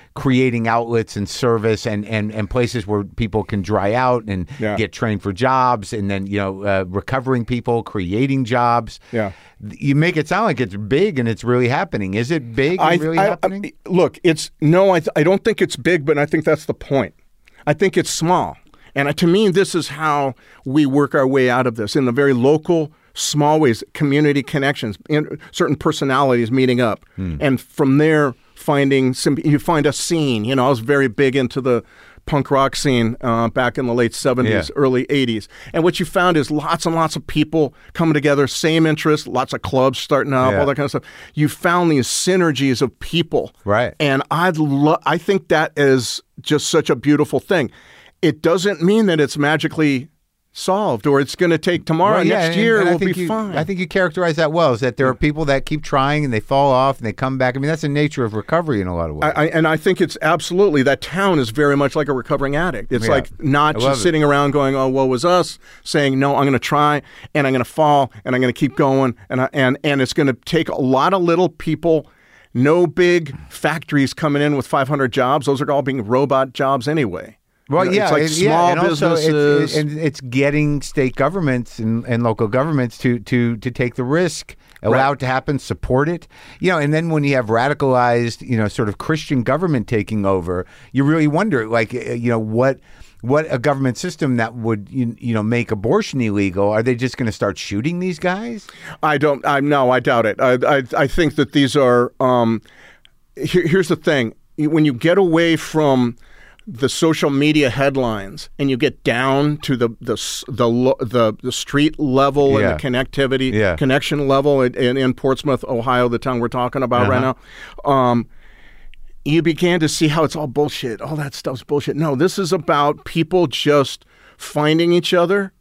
creating outlets and service and, and, and places where people can dry out and Yeah. get trained for jobs, and then, you know, uh, recovering people, creating jobs. Yeah. You make it sound like it's big and it's really happening. Is it big and I, really I- happening? I- look, it's no. I, th- I don't think it's big, but I think that's the point. I think it's small, and uh, to me, this is how we work our way out of this in the very local, small ways, community connections, in, certain personalities meeting up, Hmm. and from there finding some. You find a scene. You know, I was very big into the punk rock scene uh, back in the late seventies, Yeah. early eighties. And what you found is lots and lots of people coming together, same interests, lots of clubs starting up, Yeah. all that kind of stuff. You found these synergies of people. Right. And I'd lo- I think that is just such a beautiful thing. It doesn't mean that it's magically solved or it's going to take tomorrow. Well, yeah, Next and- year and I will be think you- fine. I think you characterize that well, is that there are people that keep trying and they fall off and they come back. I mean, that's the nature of recovery in a lot of ways. I, I, and I think it's absolutely, that town is very much like a recovering addict. It's Yeah. like not I love just it. sitting around going, oh, woe was us, saying, no, I'm going to try and I'm going to fall and I'm going to keep going. And, I, and, and it's going to take a lot of little people, no big factories coming in with five hundred jobs. Those are all being robot jobs anyway. Well, You know, yeah, it's like and- yeah, small and also it's- businesses. and it's getting state governments and, and local governments to to to take the risk, allow Right. it to happen, support it, you know. And then when you have radicalized, you know, sort of Christian government taking over, you really wonder, like, uh, you know, what what a government system that would you, you know make abortion illegal. Are they just going to start shooting these guys? I don't. I no. I doubt it. I. I, I think that these are. Um, here, here's the thing: when you get away from the social media headlines and you get down to the the s- the lo- the, the street level Yeah. and the connectivity Yeah. connection level in, in, in Portsmouth, Ohio, the town we're talking about right Uh-huh. now. Um, you began to see how it's all bullshit. All that stuff's bullshit. No, this is about people just finding each other,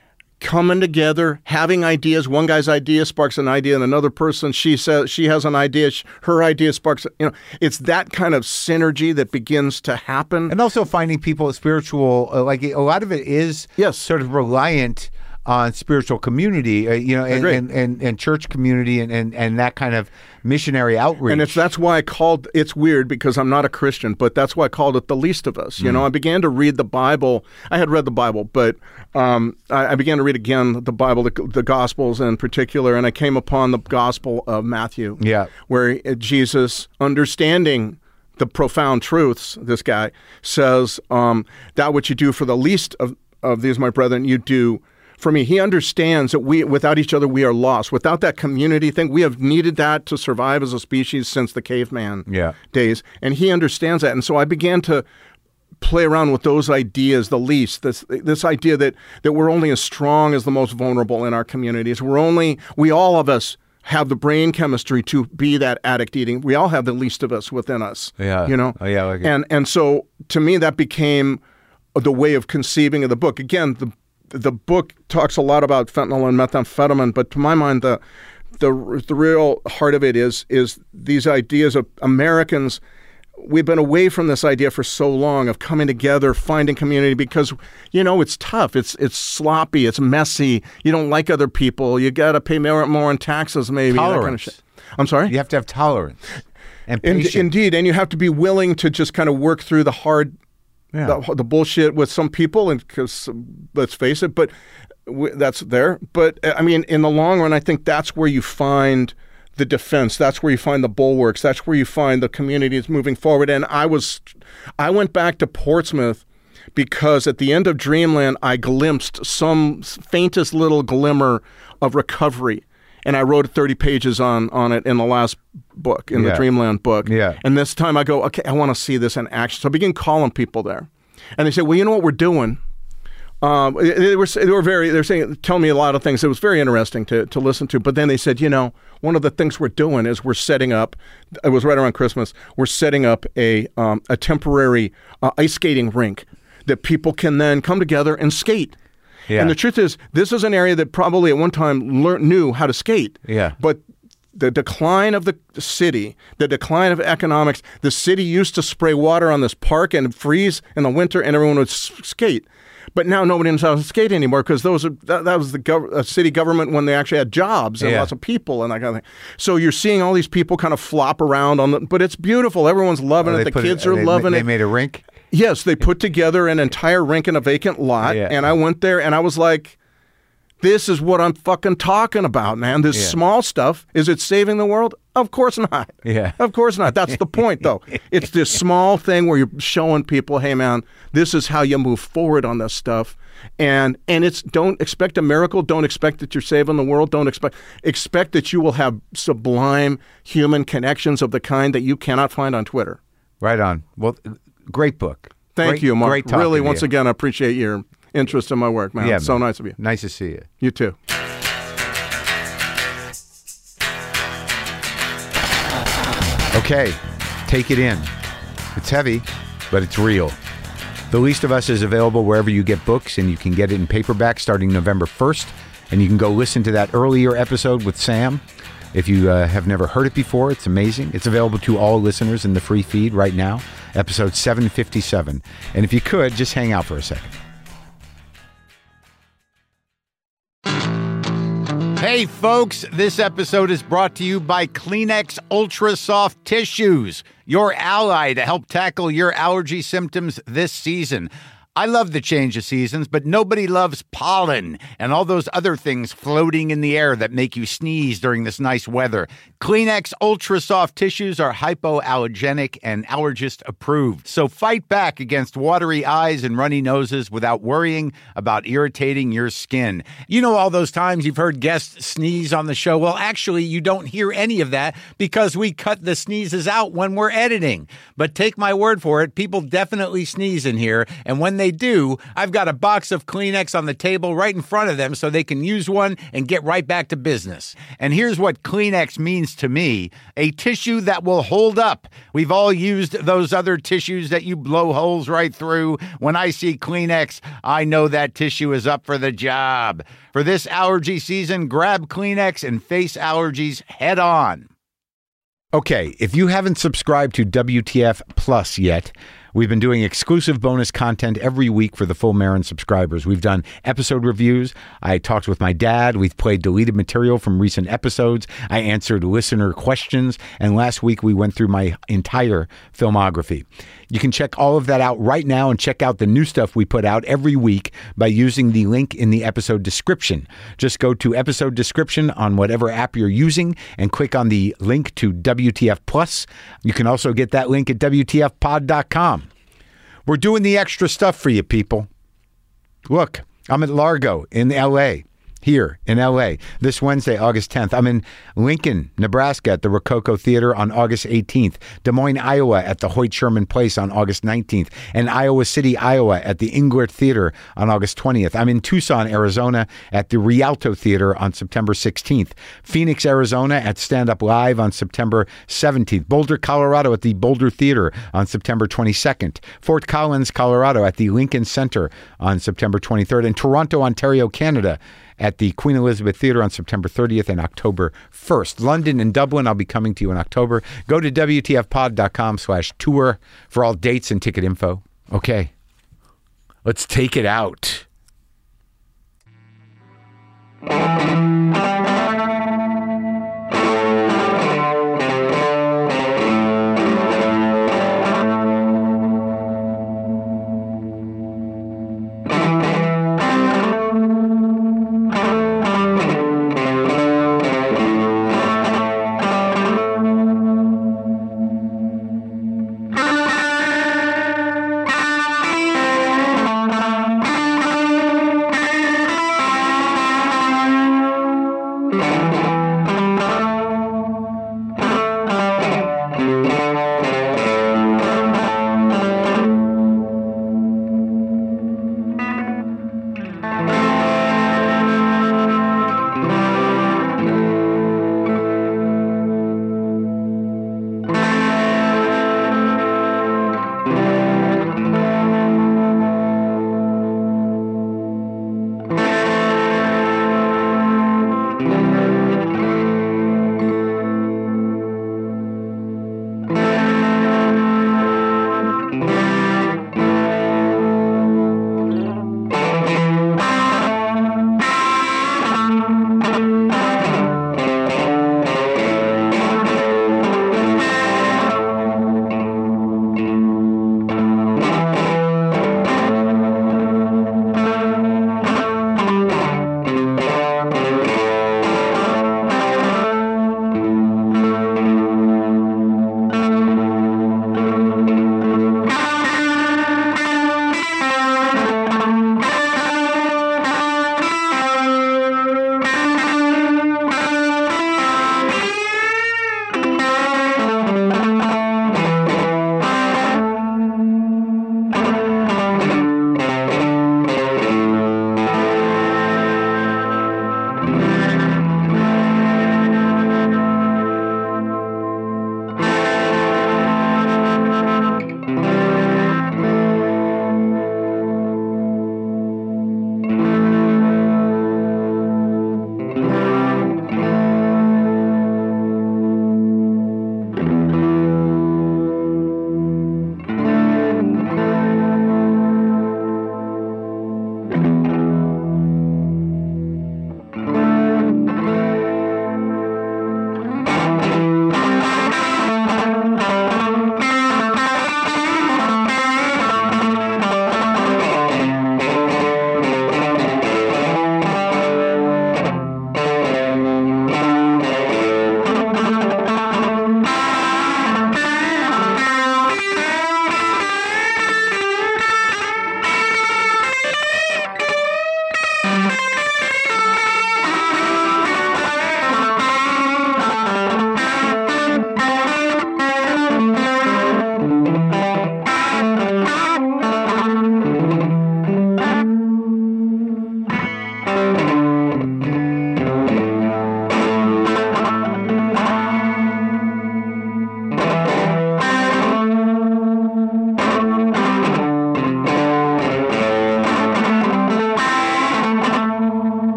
coming together, having ideas. One guy's idea sparks an idea, and another person, she says she has an idea. sh- Her idea sparks. You know, it's that kind of synergy that begins to happen. And also finding people spiritual, uh, like a lot of it is Yes. sort of reliant on spiritual community, uh, you know, and, agree. and, and, and church community and, and, and that kind of missionary outreach. And it's that's why I called. It's weird because I'm not a Christian, but that's why I called it the least of us. You know, I began to read the Bible. I had read the Bible, but um, I, I began to read again the Bible, the, the Gospels in particular, and I came upon the Gospel of Matthew. Yeah. where uh, Jesus, understanding the profound truths, this guy says, um, "That which you do for the least of of these, my brethren, you do." For me, he understands that we, without each other, we are lost. Without that community thing, we have needed that to survive as a species since the caveman Yeah. days. And he understands that. And so I began to play around with those ideas, the least, this this idea that that we're only as strong as the most vulnerable in our communities. We're only, we all of us have the brain chemistry to be that addict eating. We all have the least of us within us. Yeah. You know? Oh, yeah, I like it. And and so to me that became the way of conceiving of the book. Again, the the book talks a lot about fentanyl and methamphetamine, but to my mind, the the the real heart of it is is these ideas of Americans. We've been away from this idea for so long of coming together, finding community, because you know it's tough. It's it's sloppy. It's messy. You don't like other people. You got to pay more, more in taxes, maybe. That kind of Tolerance. shit. I'm sorry. You have to have tolerance and In, patience. indeed, and you have to be willing to just kind of work through the hard, Yeah. the, the bullshit with some people, and because let's face it, but w- that's there. But uh, I mean, in the long run, I think that's where you find the defense. That's where you find the bulwarks. That's where you find the communities moving forward. And I was, I went back to Portsmouth because at the end of Dreamland, I glimpsed some faintest little glimmer of recovery. And I wrote thirty pages on on it in the last book, in Yeah. the Dreamland book. Yeah. And this time I go, okay, I want to see this in action. So I begin calling people there. And they say, well, you know what we're doing? Um, they were they were very they're saying tell me a lot of things. It was very interesting to to listen to. But then they said, you know, one of the things we're doing is we're setting up. It was right around Christmas. We're setting up a um, a temporary uh, ice skating rink that people can then come together and skate. Yeah. And the truth is, this is an area that probably at one time learned, knew how to skate. Yeah. But the decline of the city, the decline of economics. The city used to spray water on this park and freeze in the winter, and everyone would s- skate. But now nobody knows how to skate anymore because those are, that, that was the gov- uh, city government when they actually had jobs and Yeah. lots of people and that kind of thing. So you're seeing all these people kind of flop around on the, but it's beautiful. Everyone's loving Oh, it. they The put kids it- are they, loving they it. made a rink. Yes, they put together an entire rink in a vacant lot, Yeah. and I went there and I was like, this is what I'm fucking talking about, man. This Yeah. small stuff, is it saving the world? Of course not. Yeah. Of course not. That's the point, though. It's this small thing where you're showing people, hey, man, this is how you move forward on this stuff. And and it's don't expect a miracle. Don't expect that you're saving the world. Don't expect expect that you will have sublime human connections of the kind that you cannot find on Twitter. Right on. Well, great book. Thank Great- you, Mark. Great talking Really, to once you. again, I appreciate your interest in my work, man. Yeah, It's so man. nice of you. Nice to see you. You too. Okay, take it in. It's heavy, but it's real. The Least of Us is available wherever you get books, and you can get it in paperback starting November first. And you can go listen to that earlier episode with Sam. If you uh, have never heard it before, it's amazing. It's available to all listeners in the free feed right now, episode seven fifty-seven. And if you could, just hang out for a second. Hey, folks, this episode is brought to you by Kleenex Ultra Soft Tissues, your ally to help tackle your allergy symptoms this season. I love the change of seasons, but nobody loves pollen and all those other things floating in the air that make you sneeze during this nice weather. Kleenex Ultra Soft Tissues are hypoallergenic and allergist approved. So fight back against watery eyes and runny noses without worrying about irritating your skin. You know all those times you've heard guests sneeze on the show? Well, actually, you don't hear any of that because we cut the sneezes out when we're editing. But take my word for it, people definitely sneeze in here, and when they do, I've got a box of Kleenex on the table right in front of them so they can use one and get right back to business. And here's what Kleenex means to me: a tissue that will hold up. We've all used those other tissues that you blow holes right through. When I see Kleenex, I know that tissue is up for the job. For this allergy season, grab Kleenex and face allergies head on. Okay, if you haven't subscribed to W T F Plus yet, we've been doing exclusive bonus content every week for the Full Marin subscribers. We've done episode reviews. I talked with my dad. We've played deleted material from recent episodes. I answered listener questions. And last week, we went through my entire filmography. You can check all of that out right now and check out the new stuff we put out every week by using the link in the episode description. Just go to episode description on whatever app you're using and click on the link to W T F Plus. You can also get that link at W T F pod dot com. We're doing the extra stuff for you, people. Look, I'm at Largo in L A, here in L A, this Wednesday, August tenth. I'm in Lincoln, Nebraska at the Rococo Theater on August eighteenth, Des Moines, Iowa at the Hoyt Sherman Place on August nineteenth, and Iowa City, Iowa at the Englert Theater on August twentieth. I'm in Tucson, Arizona at the Rialto Theater on September sixteenth, Phoenix, Arizona at Stand Up Live on September seventeenth, Boulder, Colorado at the Boulder Theater on September twenty-second, Fort Collins, Colorado at the Lincoln Center on September twenty-third, and Toronto, Ontario, Canada at the Queen Elizabeth Theatre on September thirtieth and October first. London and Dublin, I'll be coming to you in October. Go to W T F pod dot com slash tour for all dates and ticket info. Okay, let's take it out.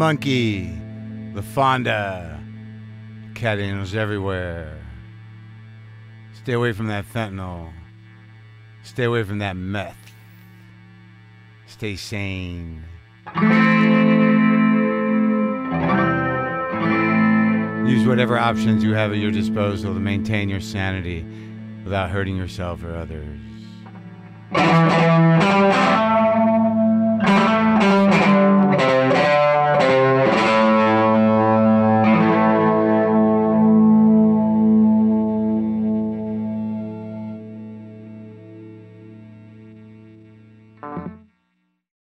Monkey, La Fonda, cat angels everywhere. Stay away from that fentanyl. Stay away from that meth. Stay sane. Use whatever options you have at your disposal to maintain your sanity without hurting yourself or others.